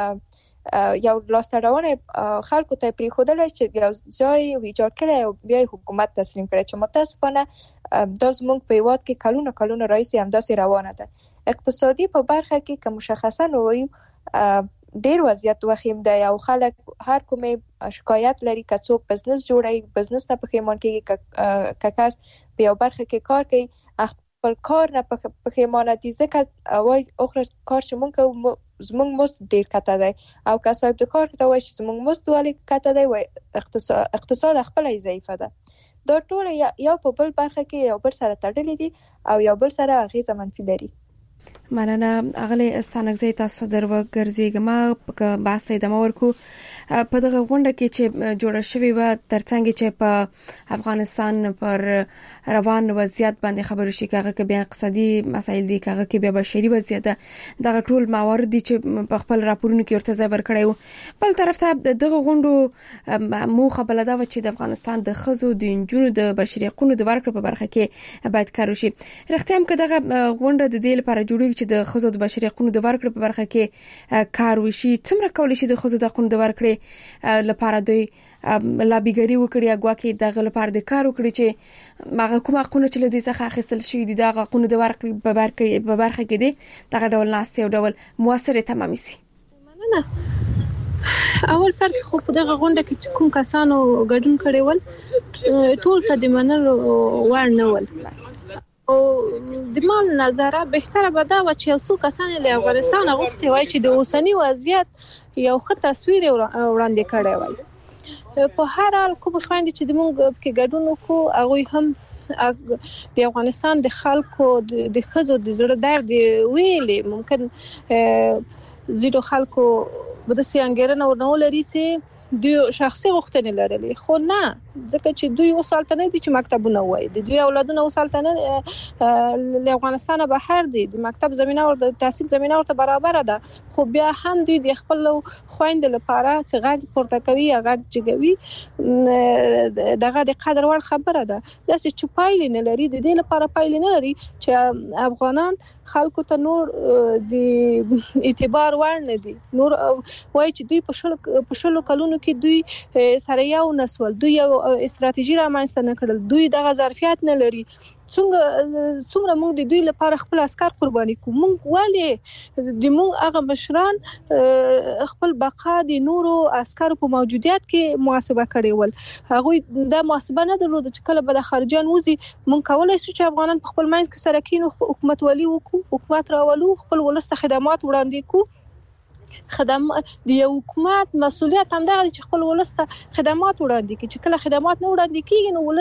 یو یو لاسته‌راونه خلکو ته پریښودل چې یو ځای ویجاړ کړي او بیا حکومت تسلیم کړي چې متاسفانه د زموږ په هیواد کې کلونه کلونه رئیس همداسې روانه ده اقتصادي په برخه کې که مشخصا وایو ډیر وضعیت وخیم دی او خلک هر کومه شکایت لري که څوک بزنس جوړي بزنس نه پخېمان کېږي که کس په یو برخه کې کار کوي خپل کار نه پخېمانه دي ځکه وای اخر کار چې مونږ زمونږ مزد ډیر کته دی او که صاحب د کار ته وای چې زمونږ مزد ولې کته دی وای اقتصاد اقتصاد خپل ضعیفه ده دا ټول یو په بل برخه کې یو بل سره تړلي دي او یو بل سره اغیزه منفي لري
مننه اغله استانګزي تاسو دروګرځيګم په بحث ادامه ورکو په دغه غونډه کې چې جوړه شوې و ترڅنګ چې په افغانستان پر روان وضعیت باندې خبرو شي کاغه کې بیا اقتصادي مسایل دي کاغه کې بیا بشري وضعیت دغه ټول موارد دي چې په خپل راپورونو کې ورته ځای ورکړیو بل طرف ته دغه غونډو مو خبره دا و چې د افغانستان د خزو د انجونو د بشري حقوقو د ورکړې په برخه کې باید کار وشي رښتیا هم که دغه غونډه د دې لپاره جوړیږي چې د خزو د بشري حقوقو د ورکړې په برخه کې کار وشي څومره کولای شي د خزو د حقوقو د ورکړې لپاره دوی لابیګری وکړي اګواکې دغه لپاره د کار وکړي چې هغه کوم حقونه چې له دې څخه اخیستل شوی دي دغه حقونه د ورکړې په برخه په برخه کې دي دغه ډول ناستي او ډول موثره تمامي سي
مننه اول سر خو په دغه غونډه کې چې کوم کسانو ګډون کړي ول ټول ته د منلو وړ نه ول او د مال نظره بهتره به دا و چې یو څو کسان له افغانستان غوښتي وای چې د اوسنی وضعیت یو ښه تصویر وړاندې کړی وای. په هر حال کوم خويندې چې د موږ کې ګډون وکړو هغه هم د افغانستان د خلکو د خزو د زړه درد ویلې ممکن زیرو خلکو به د سیانګرنه ورنول لري چې دوی شخصي غوښتنې لرلې، خو نه ځکه چې دوی اوسالته نه دي چې مکتبونه وای، د دوی اولادونه اوسالته نه له افغانستان بهر دي، د مکتب زمينه او د تحصیل زمينه ورته برابر ده، خو بیا هم دوی د خپل خويند لپاره چې غږ پورته کوي غږ جګوي دغه د قدر وړ خبره ده. دا چې چوپایل نه لري، د دې لپاره پایل نه لري چې افغانان خلکو ته نور د اعتبار ور نه دي، نور وای چې دوی په شل په شلو کلونو کې دوی سره یو نسول دوی یو استراتیژي رامنځته نه کړل، دوی دغه ظرفیت نه لري. څنګه څومره موږ د دوی لپاره خپل عسكر قرباني کوو، موږ ولې د موږ هغه مشران خپل بقا د نورو عسكر په موجودیت کې محاسبه کړي ول، هغه د محاسبه نه درلود چې کله به د خارجيان وزي موږ کولای شو چې افغانان په خپل منځ کې سره کینو، حکومت ولي وکړو، حکومت راولو، خپل ولسته خدمات وړاندې کوو. خدمات د یو حکومت مسؤلیت هم دا چې خپل ولسته خدمات وړاندې کړي، چې کله خدمات نه وړاندې کیږي نو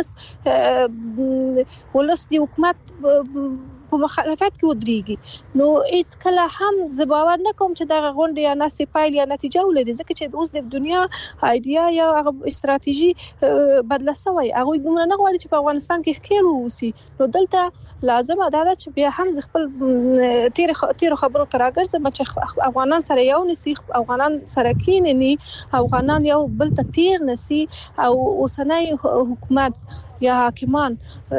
ولس ولس د حکومت په مخالفت کې ودرېږي. نو هیڅ کله هم زه باور نه کوم چې دغه غونډه یا نستې پایل یا نتیجه ولري، ځکه چې اوس د دنیا ایډیا یا هغه استراتیژي بدله شوی، هغه دومره نه غواړي چې په افغانستان کې ښکېل ووسي. نو دلته لازم ده چې بیا هم خپل تیر تیر خبرو تر راګرځم چې افغانان سره یو نسی، افغانان سره کینني، افغانان یو بل ته تیر نسی، او اوسنۍ حکومت یا حاکمان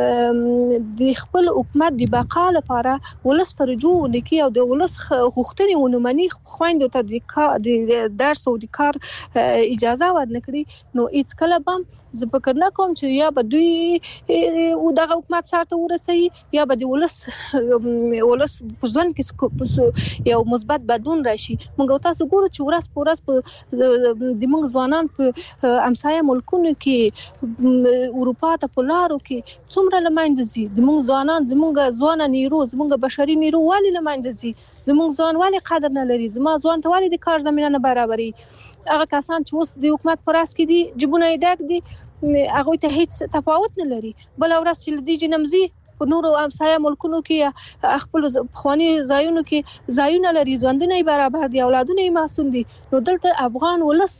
د خپل حکومت د بقا لپاره ولس ته رجوع وکړي او د ولس غوښتنې ونمني، خويندو ته د درس او د کار اجازه ورنکړي. نو هیڅ کله به زه فکر نه کوم چې یا به دوی او دغه حکومت سره ورسي یا به د ولس ولس په ځوان کې یو مثبت بدلون راشي. موږ تاسو ګورو چې ورځ په ورځ په د موږ ځوانان په امسایه ملکونو کې اروپا ته په لارو کې څومره لمانځي دي، د موږ ځوانان زموږ ځوان نیرو زموږ بشري نیرو والی لمانځي دي، زموږ ځوان والی قدر نه لري، زما ځوان ته والی د کار زمينه نه برابري. هغه کسان چې اوس د حکومت پر اس کې دي جبونه یې ډک دي، هغه ته هیڅ تفاوت نه لري. بل ورځ چې د جنمزي په نورو امسایه ملکونو کې خپل خواني ځایونو کې ځایونه لري، ژوندونه یې برابر دي، اولادونه یې معصوم دي. نو دلته افغان ولس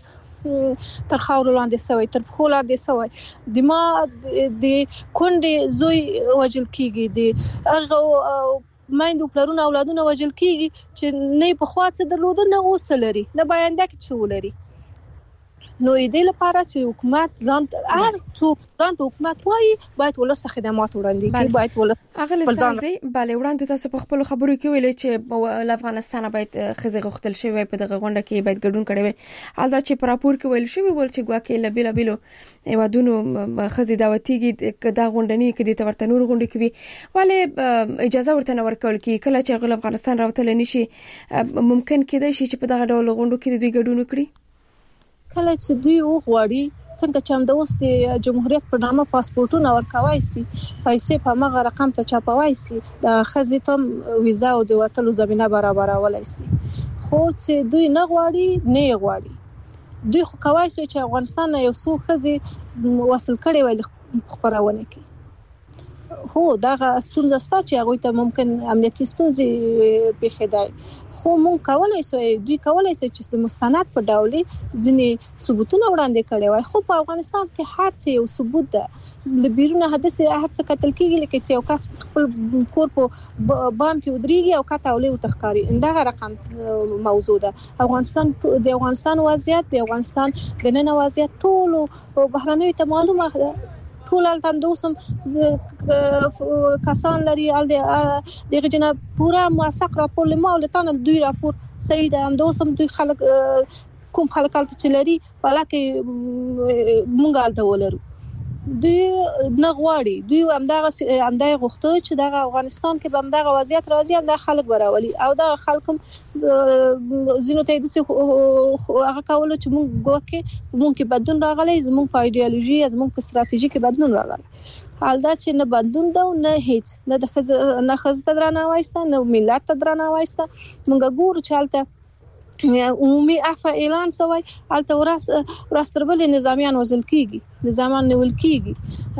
تر خاور لاندې سوی، تر پخو لاندې سوی، د ما د کونډې زوی وجل کیږي، د هغه مایندو پلرونه اولادونه وجل کیږي چې نه په خواڅ درلود نه اوس لري نه باینده کې څه ولري. نو دې لپاره چې حکومت ځان هر څوک ځان ته حکومت وایي باید ولسته خدمات وړاندې کړي، باید ولست
اغل ستاسو bale وړاندې تاسو په خپل خبرو کې ویل چې افغانستان باید خزه غختل شوی په دغه غونډه کې باید ګډون کړي وي. الدا چې پر راپور کې ویل شوی ول چې ګواکې لبیل بیلو ایوادونو خزه دعوتیږي دا غونډه نه کې د تورته نور غونډه کوي ولی اجازه ورته نه ورکول کی کله چې غل افغانستان راوتل نشي ممکن کېدای شي چې په دغه ډول غونډو کې دوی ګډون وکړي.
کله چې دوی وغواړي څنګه چې هم د اوس د جمهوریت په نامه پاسپورتونه ورکوي سي، پیسې په مغه رقم ته چاپوي سي، د خزې ته ویزا او د وټلو زمينه برابرولای سي. خو چې دوی نه غواړي نه غواړي دوی خو کوي چې افغانستان یو څو خزې وصل کړي وي خبرونه کوي. هو دا ستونزه ستاسو چې هغه ته ممکن امنیتي ستونزې پیښیدای، خو مونږ کولای شو دوی کولای شي چې د مستند په ډول ځینې ثبوتونه وړاندې کړي وای. خو په افغانستان کې هر څه یو ثبوت ده، لبیرونه حادثه هر څه قتل کیږي لکه چې یو کس خپل کور په بام کې ودرېږي او کته ولې وتخکاری اندغه رقم موضوع ده. افغانستان د افغانستان وضعیت د افغانستان د نن وضعیت ټول بهرنیو ته معلومه ده، ټول التم دوسم کسان لري ال دغه جنا پورا موثق راپور لما ولتان دوی راپور سید هم دوسم دوی خلک کوم خلک چې لري ولکه مونږ الته ولرو دوی نه غواړي، دوی همدغه همدغه غوښتل چې د افغانستان کې به همدغه وضعیت راځي، همدغه خلک براولي او دا خلک زینو ته د څه هغه کول چې موږ ګوکه موږ کې بدلون راغلی، زموږ په ایدئولوژي زموږ په ستراتیژي کې بدلون راغلی. حالدا چې نه بدلون دا نه هیڅ نه د خز نه خز ته درناوایسته نه ملت ته درناوایسته مونږ ګورو چې حالت عمومي عفو اعلان شوی البته ورس ورستربل نظامیان وزل کیږي نظامیان نیول کیږي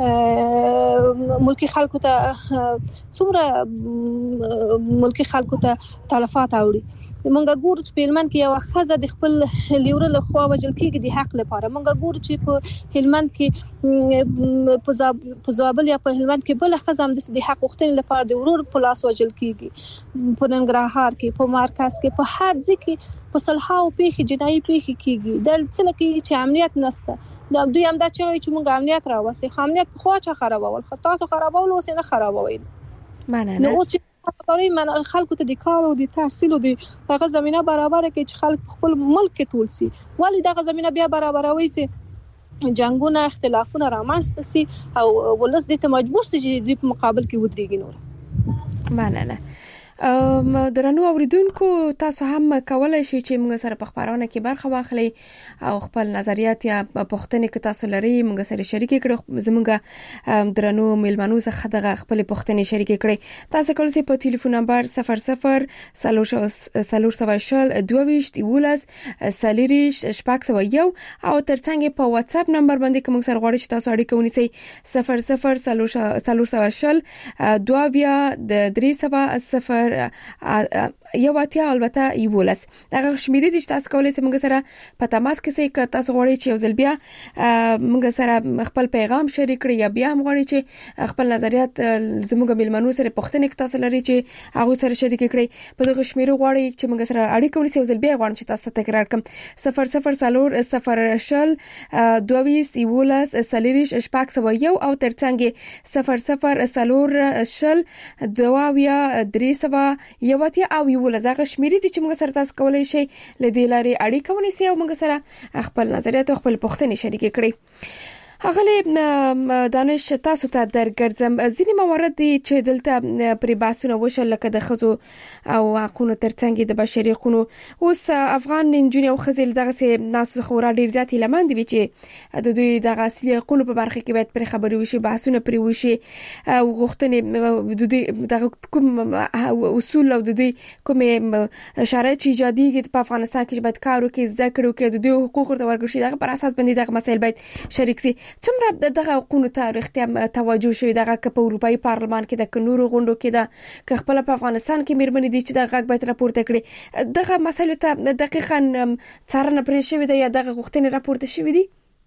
ملکی خلکو ته څومره ملکی خلکو ته تلفات اوړي مونږ ګورو چې په هلمند کې یو خزه د خپل لیور له خوا وجل کیږي د حق لپاره مونږ ګورو چې په هلمند کې په زابل یا په هلمند کې بل خزه هم د حق غوښتنې لپاره د ورور په لاس وجل کیږي په ننګرهار کې په مرکز کې په هر ځای کې په صلحاو پیخي جنایي پیخي کیږي د څه لکه چې امنیت نشته دا دوی هم دا چې موږ امنیت راوستي امنیت خو چا خرابول خو تاسو خرابول اوس نه خرابوي
معنی
نه او چې خبرې من خلکو ته د کار او د تحصیل او د هغه زمينه برابر کړي چې خلک خپل ملک کې ټول سي ولی دغه زمينه بیا برابروي چې جنگونه اختلافونه رامنځته سي او ولس د ته مجبور سي چې د مقابل کې ودرېږي نور
معنی نه درنو اوریدونکو تاسو هم کولای شئ چې موږ سره په خبرونه کې برخه واخلئ او خپل نظریات یا پوښتنې که تاسو لرئ موږ سره شریک کړئ زموږ درنو میلمنو څخه دغه خپل پوښتنې شریک کړئ تاسو کولای شئ په ټلیفون نمبر صفر صفر سلور سوه شل دوه ویشت یولس سلیریش شپږ سوه یو او ترڅنګ په واتس اپ نمبر باندې کوم سره غواړئ چې تاسو اړیکه ونیسئ صفر صفر سلور سوه شل دوه بیا د درې سوه صفر یو اتیا البته یولس دغه شمیرې د تاسو کولای شئ موږ سره په تماس کې سئ که تاسو غواړئ چې یو ځل بیا موږ سره خپل پیغام شریک کړئ یا بیا غواړئ چې خپل نظریات زموږ میلمنو سره پوښتنې تاسو لري چې هغه سره شریک کړئ په دغه شمیرې غواړئ چې موږ سره اړیکه ونیسئ یو ځل بیا غواړم چې تاسو ته تکرار کړم صفر صفر سلور صفر شل دوه ویشت یولس سلیریش شپږ سوه یو او ترڅنګ صفر صفر سلور شل دوه ویا درې سوه یو اتیا او یولس هغه شمیرې دي چې موږ سره تاسو کولای شئ لدې لارې اړیکه ونیسئ او موږ سره خپل نظریات او خپل پوښتنې شریک کړئ اغلی دانش تاسو ته درګرځم ځینې موارد دي چې دلته پرې بحثونه وشول لکه د ښځو او حقونو ترڅنګ د بشري حقونو اوس افغان نجونې او ښځې دغسې ناسو خورا ډېر زیات هیلهمند وي چې د دوی دغه اصلي حقونو په برخه کې باید پرې خبرې وشي بحثونه پرې وشي او غوښتنې د دوی دغه کوم اصول او د دوی کومې شرایط چې ایجادېږي په افغانستان کې باید کار وکړي زده کړې وکړي د دوی حقوق ورته ورکړل شي دغه پر اساس باندې دغه مسایل باید شریک شي څومره دغه حقوقو ته رښتیا توجه شوی دغه په اروپאי پارلمان کې د کنورو غونډو کې د که خپل په افغانستان کې میرمنې دي چې دغه غږ باید راپورته کړي دغه مسایل ته دقیقاً څارنه پرې شوې ده یا دغه غوښتنې راپورته شوې دي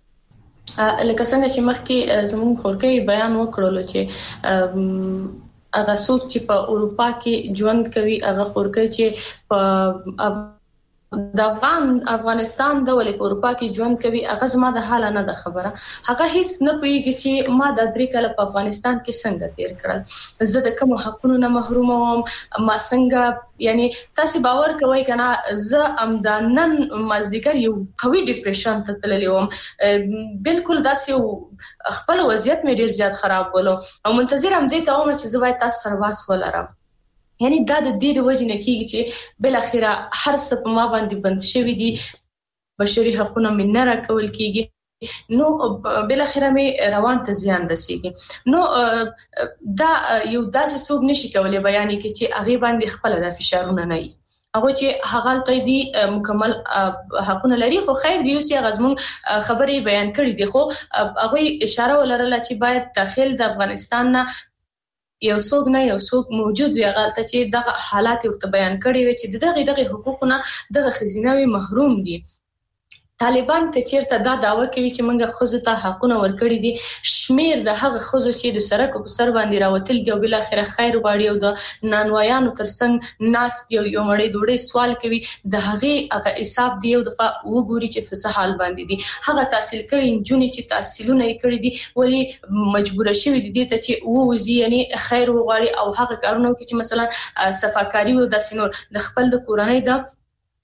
لکه څنګه چې مخکې زموږ خورکۍ بیان وکړلو چې هغه څوک چې په اروپا کې ژوند کوي هغه خورکۍ چې په د افغان افغانستان د ولې په اروپا کې ژوند کوي هغه زما د حال نه د خبره هغه هیڅ نه پوهیږي چې ما د درې کاله په افغانستان کې څنګه تیر کړل زه د کوم حقونو نه محروم وم ما څنګه یعنی تاسو باور کوئ کنه زه امدانن مزدګر یو قوي ډیپریشن ته تللی وم بالکل داسې خپل وضعیت مې ډیر زیات خراب ولو او منتظر هم دې ته وم چې زه باید تاسو سره واس ولرم یعنی دا د دې د وجې نه کېږي چې بل اخره هر څه په ما باندې بند شوی دي بشري حقوقونه مې نه راکول کېږي نو بل اخره مې روان ته زیان رسیږي نو دا یو داسې څوک نشي کولای بیان کړي چې هغه باندې خپل د فشارونه نه وي هغه چې هغه ته دي مکمل حقونه لري خو خیر دی چې غزمون خبري بیان کړي دي خو هغه اشاره ولرله چې باید داخل د افغانستان نه یو څوک نه یو څوک موجود وي غلطه چې دغه حالات ورته بیان کړي وي چې دغه دغه حقوقونه دغه خزینوي محروم دي طالبان کچیرته دا داوا کوي چې موږ خزو ته حقونه ورکړي دي شمیر د هغه خزو چې د سرک په سر باندې راوتل دی او بل اخره خیر غواړي او د نانوایانو ترڅنګ ناس دی یو مړی دوړې سوال کوي د هغه هغه حساب دی او د وګوري چې په حال باندې دي هغه تحصیل کړي جونې چې تحصیلونه یې کړی دي ولی مجبور شوی دي ته چې ووزي یعنی خیر غواړي او هغه کارونه کوي چې مثلا صفاکاری او د سينور د خپل د کورنۍ د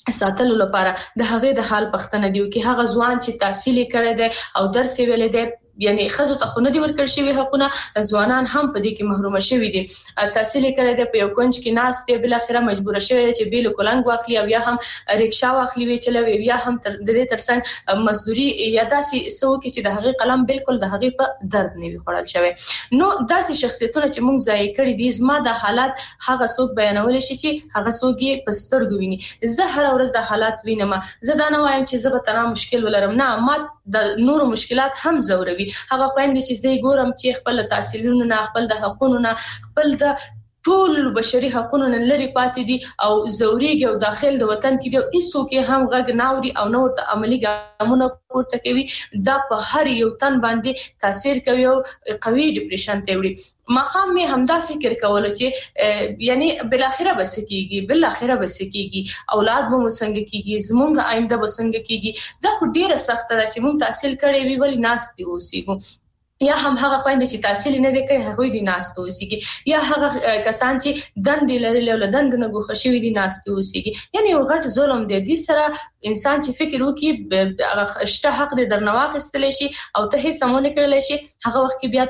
ساتلو لپاره د هغه د حال پښتنه دیو کې هغه ځوان چې تحصیل کړی دی او درس ویل دی یعنی خزو ته خو نه دی ورکړ شوی حقونه ځوانان هم په دې کې محروم شوي دي تحصیل کړي د په یو کونج کې ناس ته بل اخره مجبور شوی چې بیل کولنګ واخلي او یا هم ریکشا واخلي وی چلوي یا هم تر دې ترڅنګ مزدوري یا داسې سو کې چې د هغه قلم بالکل د هغه په درد نه وي خړل شوی نو داسې شخصیتونه چې موږ ځای کړی دي زما د حالات هغه څوک بیانول شي چې هغه څوک یې پسترګو ویني زه هر ورځ د حالات وینم زه دا نه وایم چې زه به تنه مشکل ولرم نه ما د نورو مشکلات هم زوروي هغه خويندې چې زه ګورم چې خپل تحصیلونو نه خپل د حقوقونو نه خپل د ټول بشري حقوقونه لري پاتې دي او زوريږي او داخل د وطن کې دی ایسو کې هم غږ ناوري او نور ته عملی ګامونه پورته کوي دا په هر یو تن باندې تاثیر کوي او قوي ډیپریشن ته وړي ما خام می همدا فکر کول چې یعنی بل اخره بس کیږي بل اخره بس کیږي اولاد به وسنګ کیږي زمونږ آینده به څنګه کیږي دا خو ډیره سخت ده چې مونږ تحصیل کړي وی ول ناستي اوسېګو یا هم هغه خويندې چې تحصیل نه وکړي هغه دي ناستو اوسېږي یا هغه کسان چې دند لري له دند نه غوښه شوی دي ناستو اوسېږي یعنی یو غټ ظلم دی د سره انسان چې فکر وکړي هغه شته حق دې درنواخستل شي او ته هیڅ سمونه کړل شي هغه وخت کې بیا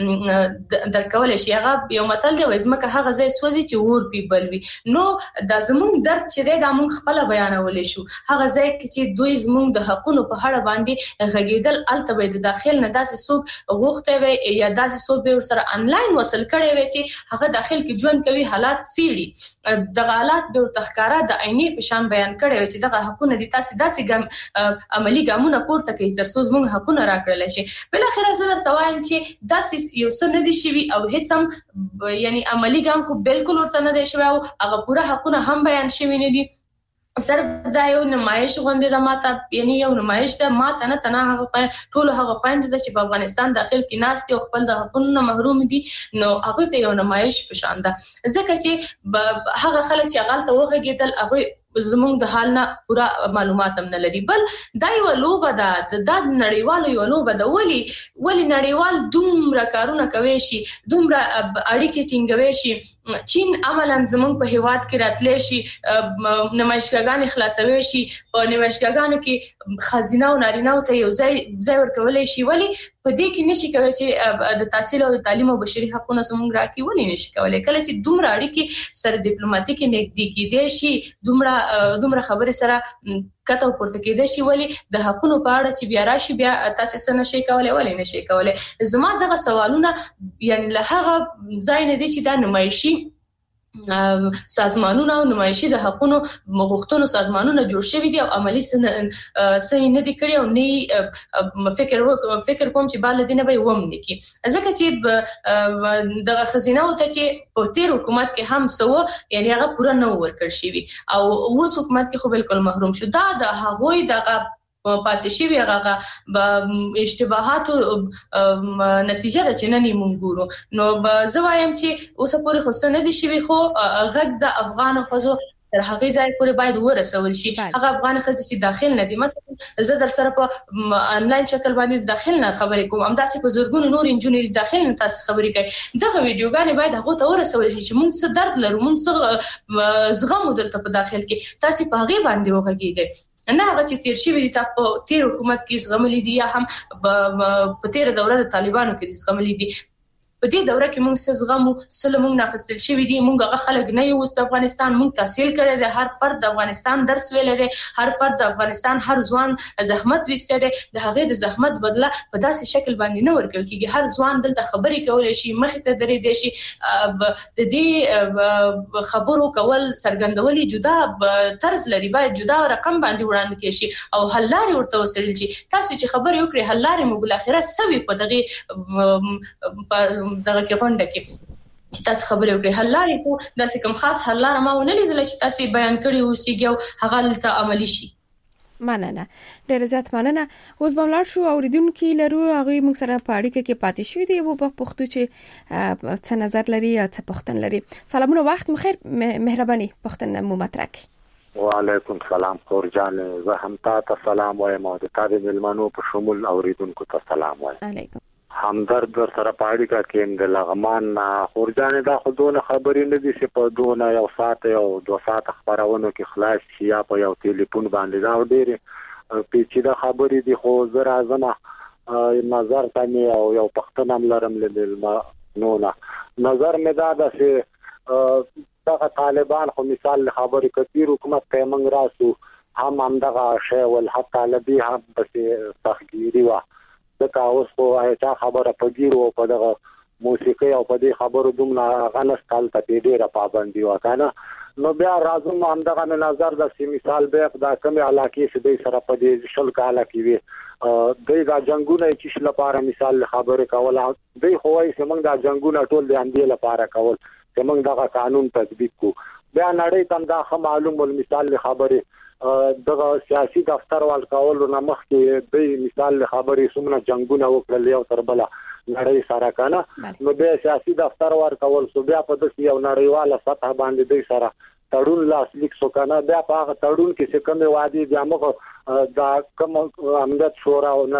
ته درکول شي هغه یو متل دی وزمکه هغه ځای سوځي چې ور پی بلوي نو د زمون درد چې د موږ خپل بیانول شو هغه ځای چې دوی زمون د حقونو په اړه باندې غږیدل الته د داخل نه داسې سوق غوښته وي یا داسې سود به سره انلاین وصل کړي وي چې هغه داخل کې ژوند کوي حالات سیړي د حالات به تخکارا د عیني په شان بیان کړي وي چې دغه حقونه دي تاسو داسې ګم عملی ګامونه پورته کوي تر څو موږ حقونه راکړل شي بل اخر زه درته وایم چې داسې یو څه نه دي شوی او هیڅ هم یعنی عملی ګام خو بالکل ورته نه دی شوی او هغه پوره حقونه هم بیان شوی نه دي صرف دا یو نمایش غونډه د ماته یعنی یو نمایش د ماته نه تنه هغه ټول هغه پاند چې په افغانستان داخل کې ناس دي او خپل د حقوقو محروم دي نو هغه ته یو نمایش پشان ده ځکه چې هغه خلک چې غلطه وغږیدل هغه زموږ د حال نه پورا معلومات هم نه لري بل دا یو لوبه ده د نړیوالو یو لوبه ده ولی ولی نړیوال دومره کارونه کوي شي دومره اړیکې ټینګوي شي چین عملاً زموږ په هیواد کې راتلی شي نمایشګاګان خلاصوي شي په نمایشګاګانو کې خزینه او نارینه ته یو ځای ځای ورکولای شي ولی په دې کې نشي کولای چې د تحصیل او تعلیم او بشري حقوقو زموږ راکې ولې نشي کولای کله چې دومره اړیکې سره ډیپلوماټیک نږدې کېدې شي دومره دومره خبره سره کته پورته کېدې شي ولی د حقوقو په اړه چې بیا راشي بیا تاسو څه نشي کولای ولې نشي کولای زما دغه سوالونه یعنی له هغه ځای نه دي چې دا نمایشي سازمانونه او نمایشي د حقوقو مغوښتنو سازمانونه جوړ شوي دي او عملی سن نه دي کړی او نه فکر فکر کوم چې بل دینه به ووم نکي ځکه چې د خزینه او ته چې په تیر حکومت کې هم سو یعنی هغه پوره نه ورکړ شي او اوس حکومت کې خو بالکل محروم شو دا د هغوی دغه پاتې شي هغه اشتباهات نتیجه ده چې نن موږ ګورو نو زه وایم چې اوس پورې خو څه نه دي شوي خو غږ د افغان خزو تر هغه ځای پورې باید ورسول شي هغه افغان خزو چې داخل نه دي مثلا زه در سره په انلاین شکل باندې داخل نه خبرې کوم همداسې په زورګونو نور انجینری داخل نه تاسو خبرې کوي دغه ویډیوګانې باید هغه ته ورسول شي چې موږ څه درد لرو موږ څه زغم دلته په داخل کې تاسو په هغه باندې وغږیږئ نه هغه چې تیر شي وي تاسو په تیر حکومت کې زغملي دي یا هم په تیر دوره د طالبانو کې زغملي دي په دې دوره کې موږ څه زغمو څه موږ ناخستل شوی دي موږ هغه خلک نه یو د افغانستان موږ تحصیل کړی دی هر فرد د افغانستان درس ویل دی هر فرد د افغانستان هر ځوان زحمت وسته دی د هغه د زحمت بدله په داسې شکل باندې نه ورکول کیږي هر ځوان دلته خبرې کولای شي مخ ته درې دی شي د دې خبرو کول سرګندولي جدا طرز لري باید جدا رقم باندې وړاندې کړي او حل لاري ورته وسیل شي تاسو چې خبرې وکړي حل لاري مو بل اخره سوي په دغه دغه کې غونډه کې چې تاسو خبرې وکړي حل لارې کو داسې کوم خاص حل لار ما ونه لیدل چې تاسو بیان کړی اوسېږي او هغه ته عملی شي
مننه ډېر زیات مننه اوس به لاړ شو اوریدونکو لرو هغه موږ سره په اړیکه کې پاتې شوی دی وو په پښتو چې څه نظر لري یا څه پوښتنه لري سلامونه وخت مخیر مهرباني پوښتنه مو مطرح کړئ
وعلیکم سلام خورجان زه هم تاسو سلام وایم او د تاسو ملمنو په شمول اوریدونکو ته سلام وایم
علیکم
همدرد در سره پاړی کا کېم د لغمان خورجان دا خودونه خبرې نه دي چې په دونه یو ساعت او دوه ساعت خبرونه کې خلاص شي یا په یو ټلیفون باندې دا ډېر پیچیده خبرې دي خو زه راځم نظر تاني او یو پښتون هم لرم لیدل نو نه نظر مې دا ده چې دا طالبان خو مثال خبرې کثیر حکومت ته موږ راسو هم هم دغه شی ول حتی لبي هم بس تخديري وا دا اوس خو هیڅ خبره پګیرو په دغه موسیقي او په دې خبرو دومره غنستال ته ډیره پابندي وکړه نو بیا راځم هم دغه نظر د مثال به د کوم علاقې چې د سره په دې شل کاله کې وي د جنگونو چې لپاره مثال خبره کوله دوی خو یې سمنګ د جنگونو ټول د اندې لپاره کول سمنګ دغه قانون تطبیق کو بیا نړۍ تم دا خه معلوم ول مثال خبره دغه سیاسي دفتر وال کول نه مخ کې د مثال خبرې سمونه جنگونه وکړل یو تر بل نړۍ سره کنه نو به سیاسي دفتر ور کول سو بیا په دې یو نړیواله سطح باندې د سره تړون لاسلیک سو کنه بیا په هغه تړون کې څه کوم وادي بیا موږ دا کوم امنیت شورا او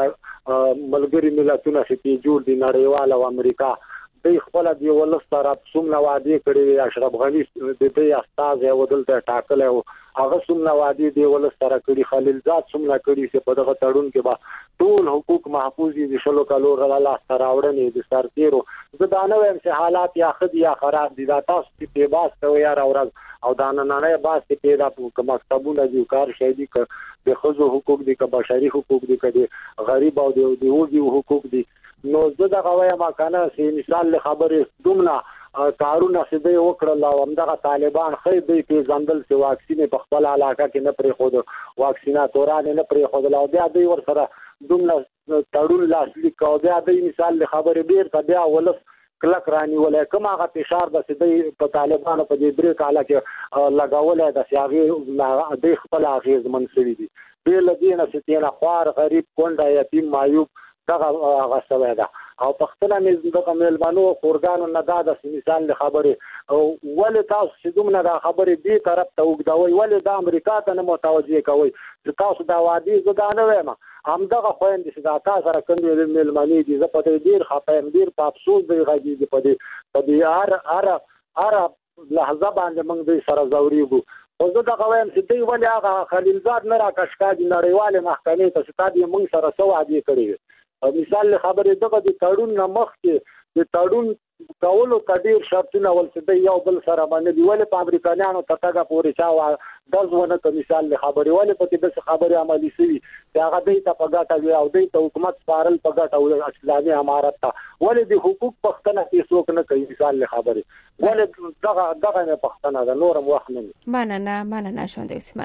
ملګری ملتونه چې جوړ دي نړیواله او امریکا د خپل دی ولستره سمونه وادي کړی اشرف غنی د دې استاد یو دلته ټاکل او هغه سمونه وادي دی ولستره کړی خلیل زاد سمونه کړی چې په دغه تړون کې با ټول حقوق محفوظ دي شلو کالو غلا ستراوړنې د سرتیرو زدانه ویم چې حالات یا خدي یا خراب دي دا تاسو په باس ته یا راورز او دا نه نه باس ته پیدا په مکتبونه دي کار شي دي د خزو حقوق دي که بشري حقوق دي که غریب او د دیوږي حقوق دي نو زه دا غواړم ما کنه چې مثال خبرې دومره کارونه چې دوی وکړل او همدغه طالبان خې دوی په ځندل چې واکسین په خپل علاقه کې نه پرې خود واکسیناتوران نه پرې خود لا بیا دوی ور سره دومره تړون لاسلیک او بیا دوی مثال خبرې ډیر ته بیا ولس کلک رانی ولای کوم هغه فشار د سدي په طالبانو په دې درې کاله کې لګاولای د سیاغي د خپل اغیز منسوي دي بل دې نه چې نه خوار غریب کونډه یتیم مایوب دغه هغه سوي ده او پښتنه مې دغه ملمنو خورګانو نه دا د مثال خبره او ول تاسو چې دومره دا خبره دې طرف ته وګدوي ول د امریکا ته نه متوجه کوي چې تاسو دا وادي زدانه وایم هم دغه خويند چې دا تاسو سره کوم ملمنې دي زه په دې ډیر خپم ډیر په افسوس دی غږی دی په دې په دې ار ار ار لحظه باندې موږ دې سره زوريګو او زه دا وایم چې دوی ولې هغه خلیلزاد نه راکښکاږي نړیواله محکمې ته چې تاسو موږ سره سو عادي کړی مثال خبره دغه د تړون نه مخ کې د تړون کولو کډیر شرطونه ول چې یو بل سره باندې دی ول په امریکایانو تاګه پورې چا دزونه ته مثال خبره ول په دې د خبره عملی شي چې هغه د ته پګاټه وي او د حکومت سپارل پګاټه او اسلامي امارت ته ول د حقوق پښتنه کې څوک نه کوي مثال خبره ول دغه دغه نه پښتنه د نورم وخت نه
مننه مننه شوندې وسې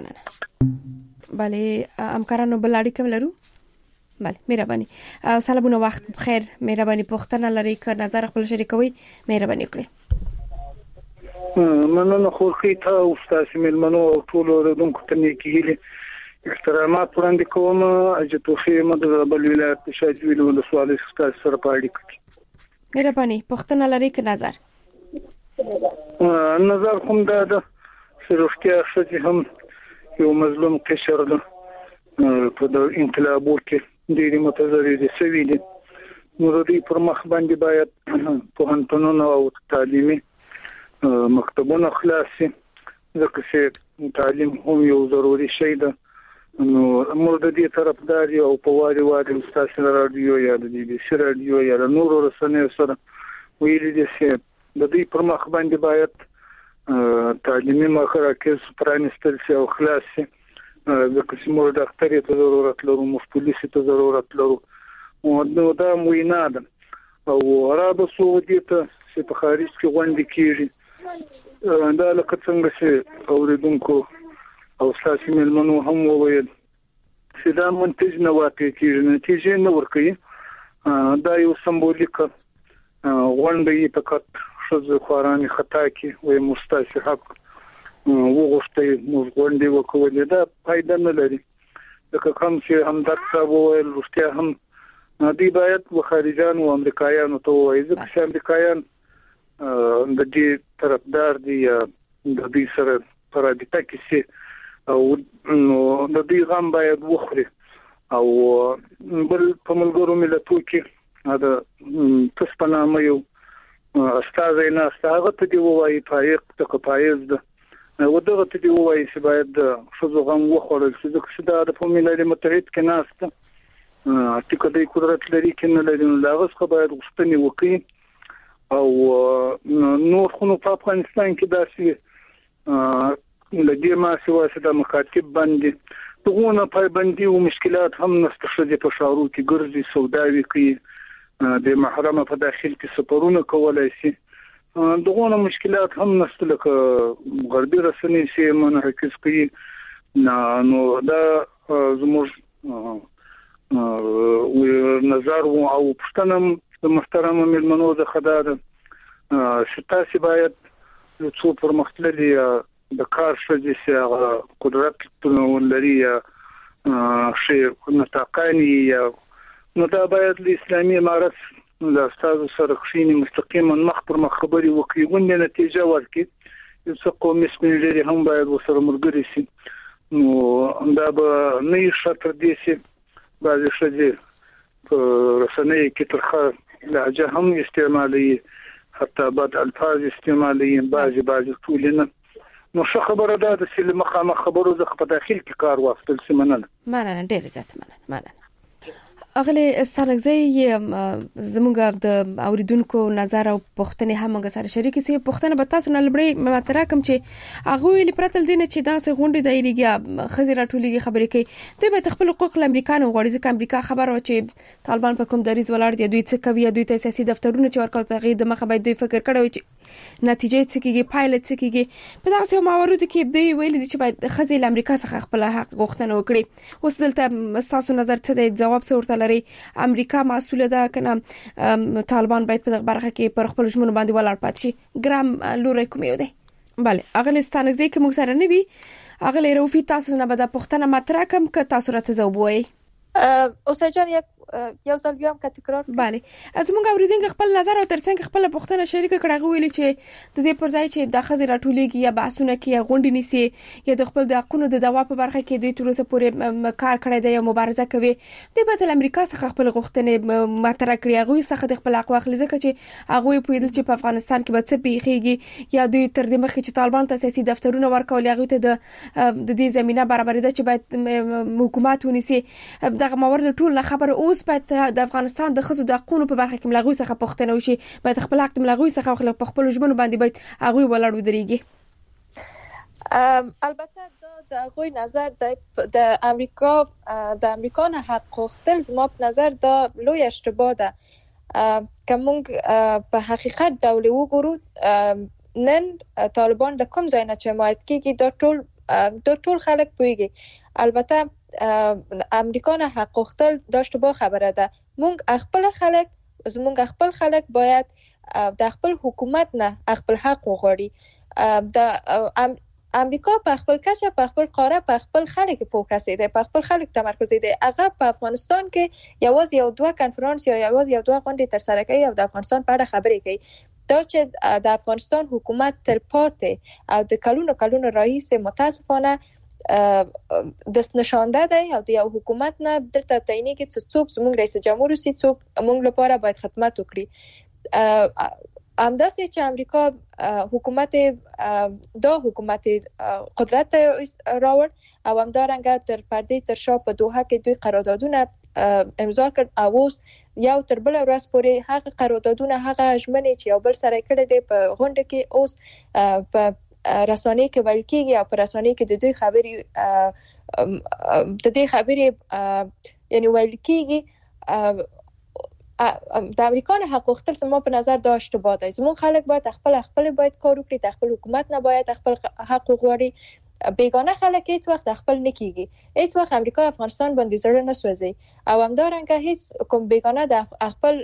مننه بله امکارانو بل اړیکه لرو بله مهرباني سلامونه وخت بخیر مهرباني پوښتنه لري که نظر خپل شریکوي مهرباني وکړئ
مننه خو کې ته استاد ملمنو ټول اوردونکو ته نیکیږي احترامات وړاندې کوم چې توخي مدرسه بل ولایت شاید ویلو د سوال استاد سره پاړی کړي
مهرباني پوښتنه لري که نظر
نظر کوم دا د سروشتیا چې هم یو مظلوم قشر ده په د انقلابو کې ډېری متضرر دي سوي دي نو د دې پر مخ باندې باید په هنتونو او تعلیمي مکتبونو خلاصي ځکه چې تعلیم هم یو ضروري شی ده نو موږ د دې طرفدار یو په واري واري استاد رادیو یا د بي بي سي رادیو یا د نورو رسنیو سره ویلي دي چې د دې پر مخ باندې باید تعلیمي مراکز پرانستل شي او خلاصي ځکه چې موږ ډاکټر ته ضرورت لرو موږ پولیس ته ضرورت لرو نو دا وینا ده او عرب سعودي ته چې په خارج کې غونډې کیږي دا لکه څنګه چې اوریدونکو او ساسي ملمنو هم وویل چې دا منتج نه واقع کیږي نتیجه نه ورکوي دا یو سمبولیک غونډې فقط شذ خوراني خطا کی وي مستاسي حق وغوښتي موږ غونډې وکولې دا فائدہ نه لري لکه کوم چې همدرد صاحب وویل وروسته هم دوی باید و خارجان او امریکایانو ته وایي چې امریکایان د دې طرفدار دي د دې سره پر رابطه کې سي او نو د دې غم باید وخوري او بل په ملګرو ملتونو کې دا تاسو په نامه یو استاد نه استاد ته دی وایي فایق ته پایز ده و دغه ته دی وایي چې باید فزو غم وخورل چې دا د ملل متحد کې ناسته ټیکدي قدرت لري کنه لري نو دا غوښه باید غوښتنې وکړي او نور خو په افغانستان کې داسې لدې ما سیاسي د مخاطب باندې دغه پایبندي او مشکلات هم نشته چې په شاورو کې ګرځي سوداوي کوي د محرمه په داخل کې سفرونه کولای شي دغه مشکلات هم نشته لکه غربي رسنۍ چې منعکس کوي نو دا زموږ نظر او پښتنم محترم ملمنو د خدای شتاسي باید څو پرمختللي د کار شوجي سره قدرت ولري شي نتاقاني نو دا باید د اسلامي امارت د استاد سره خشيني مستقيما مخ پر مخ خبري وکړي ونده نتیجه ورکړي یو څه قومي سپینلري هم باید وسره مرګري شي نو دا به نه شرط دي شي بعضی شدي رسنۍ کې ترخه لهجه هم استعمالي حتی بعض الفاظ استعمالي بعضی بعضی ټولنه نو څه خبره ده د سیل مخامخ خبرو ځخ په داخل کې کار وافتل سیمنل
مننه ډېر زیات مننه مننه اغلی ستانګزي زموږ د اوریدونکو نظر او پوښتنې هم موږ سره شریک سي پوښتنه به تاسو نه لبړې ماتره کوم چې هغه ویلي پرتل دینه چې دا څه غونډې دایریږي خزر ټولېږي خبرې کوي دوی به خپل حقوق امریکانو غوړي ځکه امریکا خبره چې طالبان په کوم دریز ولاړ دي دوی څه کوي دوی ته سیاسي دفترونه چې ورکړل تغیر د مخه باید دوی فکر کړي چې نتیجه څه کیږي پایلټ څه کیږي په داسې ماورود کې دوی ویلي چې باید خزر امریکا څخه خپل حق غوښتنه وکړي اوس دلته تاسو نظر څه دی جواب څه ورته لري امریکا مسؤل ده کنه طالبان باید په دغه برخه کې پر خپل ژمنو باندې ولاړ پات شي ګرام لوري کوم یو دی bale اغلستان ځکه موږ سره نه وي اغل روفي تاسو نه به د پښتنه مطرح کم ک تاسو راته زوبوي
اوسه جان یک یو ځل بیا هم کا تکرار
bale از موږ اوریدنګ خپل نظر او ترڅنګ خپل پښتنه شریک کړه ویلي چې د دې پر ځای چې د خزر راټولېږي یا بحثونه کې یا غونډې نيسي یا د خپل د حقونو د دوا په برخه کې دوی تر اوسه پورې کار کړی دی او مبارزه کوي دوی به د امریکا څخه خپل غوښتنې مطرح کړي هغه څخه د خپل حق واخلي ځکه چې هغه په دې چې په افغانستان کې به څه پیښیږي یا دوی تر دې مخکې چې طالبان ته سیاسي دفترونه ورکول هغه ته د د دې زمينه برابرې ده چې باید حکومت ونیسي دغه مورد ټول خبر اوس باید د افغانستان د خزو د حقوقو په برخه کې ملغوي څخه پښتنه وشي باید خپل حق ملغوي څخه خپل خپل ژوند باندې باید هغه ولاړ ودرېږي
البته د غوي نظر د امریکا د امریکا نه حق غوښتل زما په نظر د لوی اشتباه ده کوم په حقیقت ډول وګورو نن طالبان د کوم ځای نه چې حمایت کوي د ټول د ټول خلک پويږي البته امریکا نه حق غوښتل د اشتباه خبره ده مونږ خپل خلک زمونږ خپل خلک باید د خپل حکومت نه خپل حق وغواړي د امریکا په خپل کچه په خپل قاره په خپل خلک فوکس دی په خپل خلک تمرکز دی هغه په افغانستان کې یوازې یو دوه کانفرنس یا یوازې یو دوه غونډې تر سره کوي او د افغانستان په اړه خبرې کوي دا چې د افغانستان حکومت تل پاتې او د کلونو کلونو راهیسې متاسفانه د نشانده دی او د یو حکومت نه دلته تعیني کې څوک زموږ رئیس جمهور سي څوک موږ لپاره باید خدمت وکړي همداسې چې امریکا حکومت دا حکومت قدرت راوړ او همدارنګه تر پردې تر شا په دوحه کې دوی قراردادونه امضا کړ او اوس یو تر بل ورځ پورې هغه قراردادونه هغه ژمنې چې یو بل سره کړی دی په غونډه کې اوس په رسانې کې ویل کېږي او پر رسانې کې د دوی خبرې د دې خبرې یعنی ویل کېږي د امریکا نه حق غوښتل زما په نظر دا اشتباه دی زموږ خلک باید خپل خپل باید کار وکړي د خپل حکومت نه باید خپل حق وغواړي بیگانه خلک هیڅ وخت خپل نه کیږي هیڅ وخت امریکا افغانستان باندې زړه نه سوځي او همدارنګه هیڅ کوم بیگانه د خپل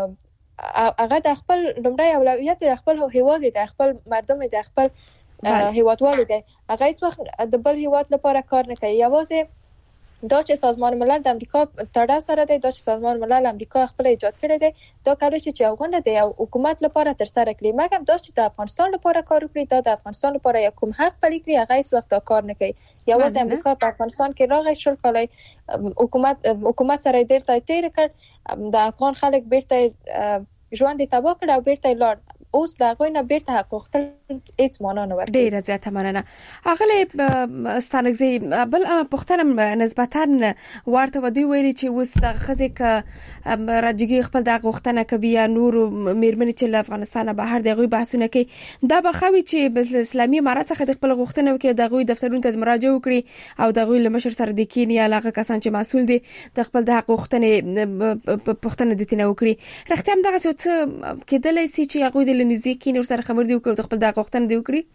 هغه د خپل لومړی اولویت د خپل هیواد د خپل مردم د خپل هیوادوالو دی هغه هیڅ وخت د بل هیواد لپاره کار نه کوي یوازې دا چې سازمان ملل د امریکا تړاو سره دی دا چې سازمان ملل امریکا خپل ایجاد کړی دی دا کار چې یوغونه دی او حکومت لپاره تر سره کړی مګر دا چې د افغانستان لپاره کار وکړي دا د افغانستان لپاره یو کوم حق پلي کړی هغه هیڅ وخت دا کار نه کوي یوازې امریکا په افغانستان کې راغی شل کال حکومت حکومت سره ډیر تیر کړ د افغان خلک بیرته ژوند تباه کړ او بیرته لاړ اوس دا غوینه بیرته حقوق تر هیڅ معنا نه ورکوي.
ډیره زیاته مننه. اغله ستانګزي بل پښتنه نسبتا ورته ودی ویلي چې اوس د خزې ک راجګي خپل د غوښتنه کوي یا نور میرمنې چې له افغانستان بهر دغه بحثونه کوي دا بخوي چې د اسلامي امارات څخه د خپل غوښتنه وکړي دغه دفترونو ته مراجعه وکړي او دغه لمشر سره د کینیا لاغه کسان چې مسول دي د خپل د حق غوښتنې پښتنه د تینه وکړي. رښتیا هم دغه څه کېدلای شي چې هغه د لنیزي کینې سره خبر دی وکړي د خپل د غوښتنه دی وکړي.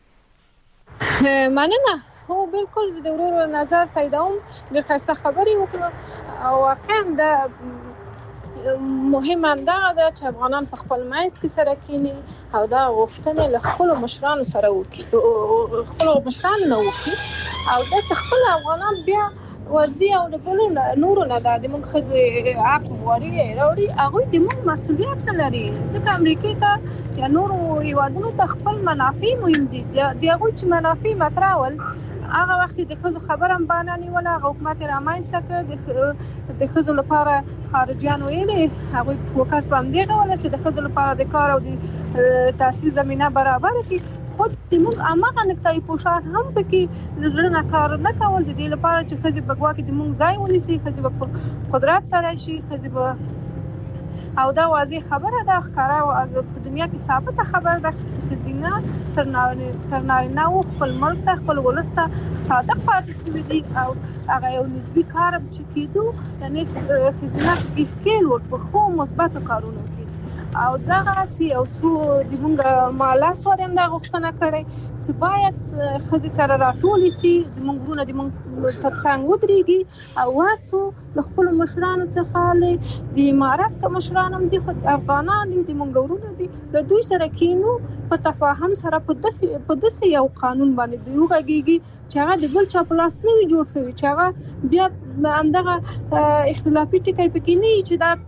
مننه. هو بالکل زه د ورور نظر تاییدوم. د خاصه خبري وکړه او واقعا د مهم هم دا ده چې افغانان په خپل منځ کې سره کینی او دا غوښتنه له خپل مشرانو سره وکړي خپل مشرانو نه وکړي او د خپل افغانان بیا ورزي او د بلو نورو نه د موږ خزه عقل غوړي راوړي هغه د موږ مسؤلیت لري. ځکه امریکا ته چې نورو هیوادونو ته خپل منافع مهم دي د هغه چې منافع متراول هغه وخت د خزو خبرم باندې نیوله حکومت رامنځته کړ د خزو لپاره خارجيان ویلې هغه فوکس باندې غوړل چې د خزو لپاره د کار او د تحصیل زمينه برابر کړي. خود موږ اماغه نکتای پوښار هم پکې نظر نه کار نه کول د دې لپاره چې خزي بګوا کې د موږ ځای ونیسي خزي په قدرت ترشي خزي په او دا واضح خبره ده ښکارا او په دنیا کې ثابته خبره ده چې ځینه تر تر نارینه او خپل ملک ته خپل ولسته صادق پاتې شوی دي او هغه یو نسبی کار چې کېدو یعنی خزینه کې کېل ور په خو مثبت کارونه کوي او دا چې او څو د موږ مالا سورم دا غوښتنه کړې چې باید خزي سره راټول شي د موږ ورونه د موږ ترڅنګ ودرېږي او واسو د خپل مشرانو څخه له د امارات مشرانو دي افغانان دي د موږ ورونه دي له دوی سره کینو په تفاهم سره په دفع په دسه یو قانون باندې دی وګږي چې هغه د بل چا په لاس نه جوړ شوی چې هغه بیا همدغه اختلافي ټکي پکې نه چې دا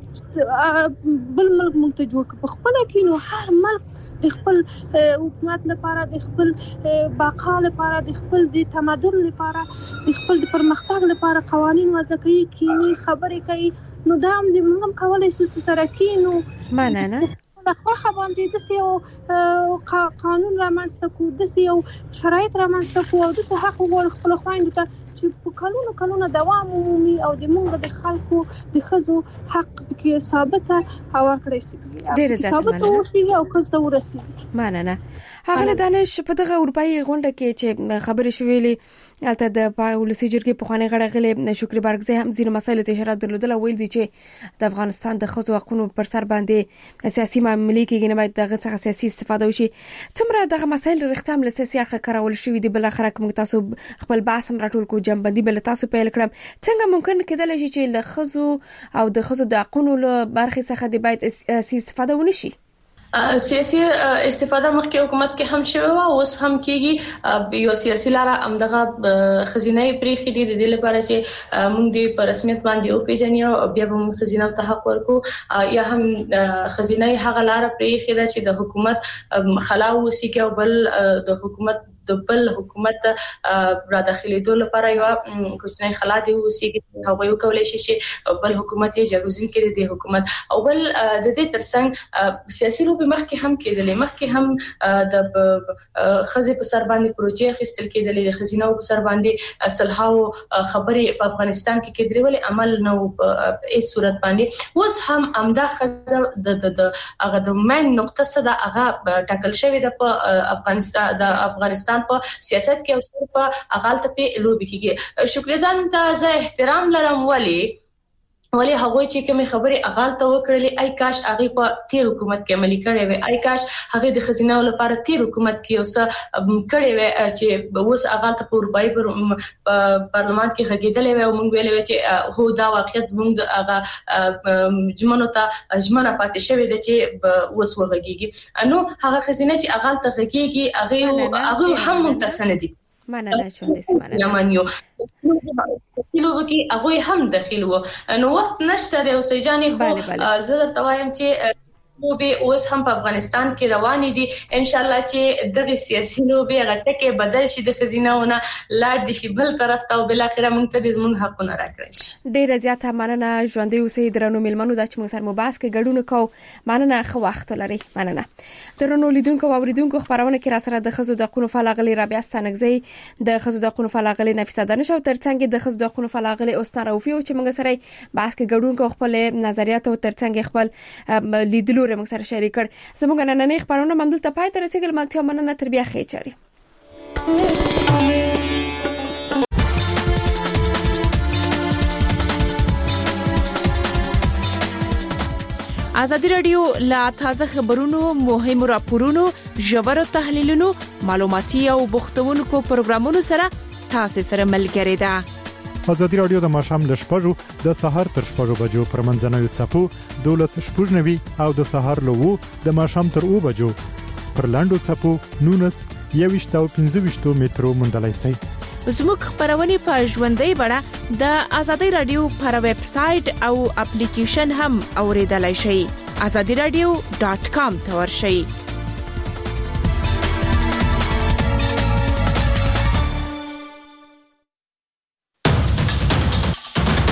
بل ملک مونږ ته جوړ په خپل کې نو هر ملک د خپل حکومت لپاره د خپل بقا لپاره د خپل د تمدن لپاره د خپل د پرمختګ لپاره قوانين وضع کوي کینی خبرې کوي نو دا هم د موږ کولای شو چې سره کینو
مننه
د خو باندې د سیو قانون رامنځته کو د سیو شرایط رامنځته کو او د سه حق وګور خپل خويندو ته چې په قانونو قانونو دوام عمومي او د موږ د خلکو د خزو حق کې ثابته او ورکړی شي
ډیره
ثابته اوسېږي او کس ته ورسېږي.
مننه. هغه دانش په دغه اروپאי غونډه کې چې خبرې شوېلې البته د پاولسي جرګې په خوانې غړ غلې شکر بارګزی هم ځینې مسایل ته اشاره درلودله ویل دي چې د افغانستان د خزو حقوقو پر سر باندې سیاسي معاملې کې نه باید دغه څخه سیاسي استفاده وشي. څومره دغه مسایل رښتام له سیاسي اړخه کارول شوې دي بل اخر کوم تاسو خپل بحث راټول کو جنبندي بل تاسو پیل کړم څنګه ممکن کېدل شي چې له خزو او د خزو د حقوقو له برخې څخه د باید سیاسي استفاده ونشي؟
سیاسي استفاده مخکې حکومت کې هم شوی او اوس هم کېږي یو سیاسي لاره امدغه خزینه پرې خېدي د لپاره چې موږ د په رسمیت باندې او پیژنې او بیا به موږ خزینه ته حق ورکو یا هم خزینه هغه لاره پرې خېده چې د حکومت خلا وسی کې او بل د حکومت د بل حکومت را داخليدو لپاره یو کوچنی خلا دی وسیږي هغه یو کولای شي چې بل حکومت یې جګوزین کړي د حکومت او بل د دې ترڅنګ سیاسي لوبي مخکې هم کېدلې مخکې هم د خزې په سر باندې پروژې خستل کېدلې د خزینه په سر باندې صلحاو خبرې په افغانستان کې کېدلې ولې عمل نه په هیڅ صورت باندې اوس هم امدا خزه د د هغه د مین نقطه صدا هغه ټاکل شوی د افغانستان د افغانستان په سیاست کې او صرف په اقل ته په لوبي کې شکرزان ته زه احترام لرم ولی ولی هغه چې کوم خبري اقل ته وکړلې ای کاش هغه په تیر حکومت کې عملي کړي وي ای کاش هغه د خزینه لپاره تیر حکومت کې اوس کړي وي چې اوس اقل ته په اروپאי پارلمان کې غږیدلې وي او موږ ویلې وي چې هو دا واقعیت زموږ هغه جمنو ته جمنه پاتې شوی دی چې اوس وغږیږي نو هغه خزینه چې اقل ته غږیږي هغه هغه هم متصنه دي
مننه شوند سیمانه
یمنیو کیلو وکي هغه هم داخل وو نو وخت نشته د اوسېجانې خو زه درته وایم چې لوبې اوس هم په افغانستان کې روانې دي ان شاء الله چې دغه سیاسي لوبې غټکه بدل شي د خزینهونه لاړ دي شي بل طرف ته او بل اخره موږ ته د زمون حقونه راکړي.
ډیره زیاته مننه ژوندۍ اوسئ درنو ملمنو د چې موږ سره مباحث کې ګډون کوو. مننه خو وخت لري. مننه درنو لیدونکو او اوریدونکو خبرونه کې را سره د خزو د قانون فلاغلی رابعه ستانګزی د خزو د قانون فلاغلی نفیسه دانش او ترڅنګ د خزو د قانون فلاغلی استاد روفي او چې موږ سره بحث کې ګډون کوو خپل نظریات او ترڅنګ خپل لیدلو موږ سره شریک کړ. زموږ نننې خبرونه مندل ته پای ته رسیدل. ملتیا مننه تر بیا خیر چاري.
ازادي رادیو لا تازه خبرونو مهمو راپورونو ژورو تحلیلونو معلوماتي او بوختونکو پروګرامونو سره تاسو سره ملګری ده.
ازادي رادیو د ماشام ل شپږو د سهار تر شپږو بجو پر منځنوي چپو دولس شپږنوي او د سهار له وو د ماشام تر او بجو پر لاندو چپو نونس یويشت او پنځه مترو مندلای سي.
زموږ خبرونه په ژوندۍ بڼه د ازادي رادیو پر ویب سټ او اپلیکیشن هم اوریدلای شئ. azadi radio dot com ته ورشئ.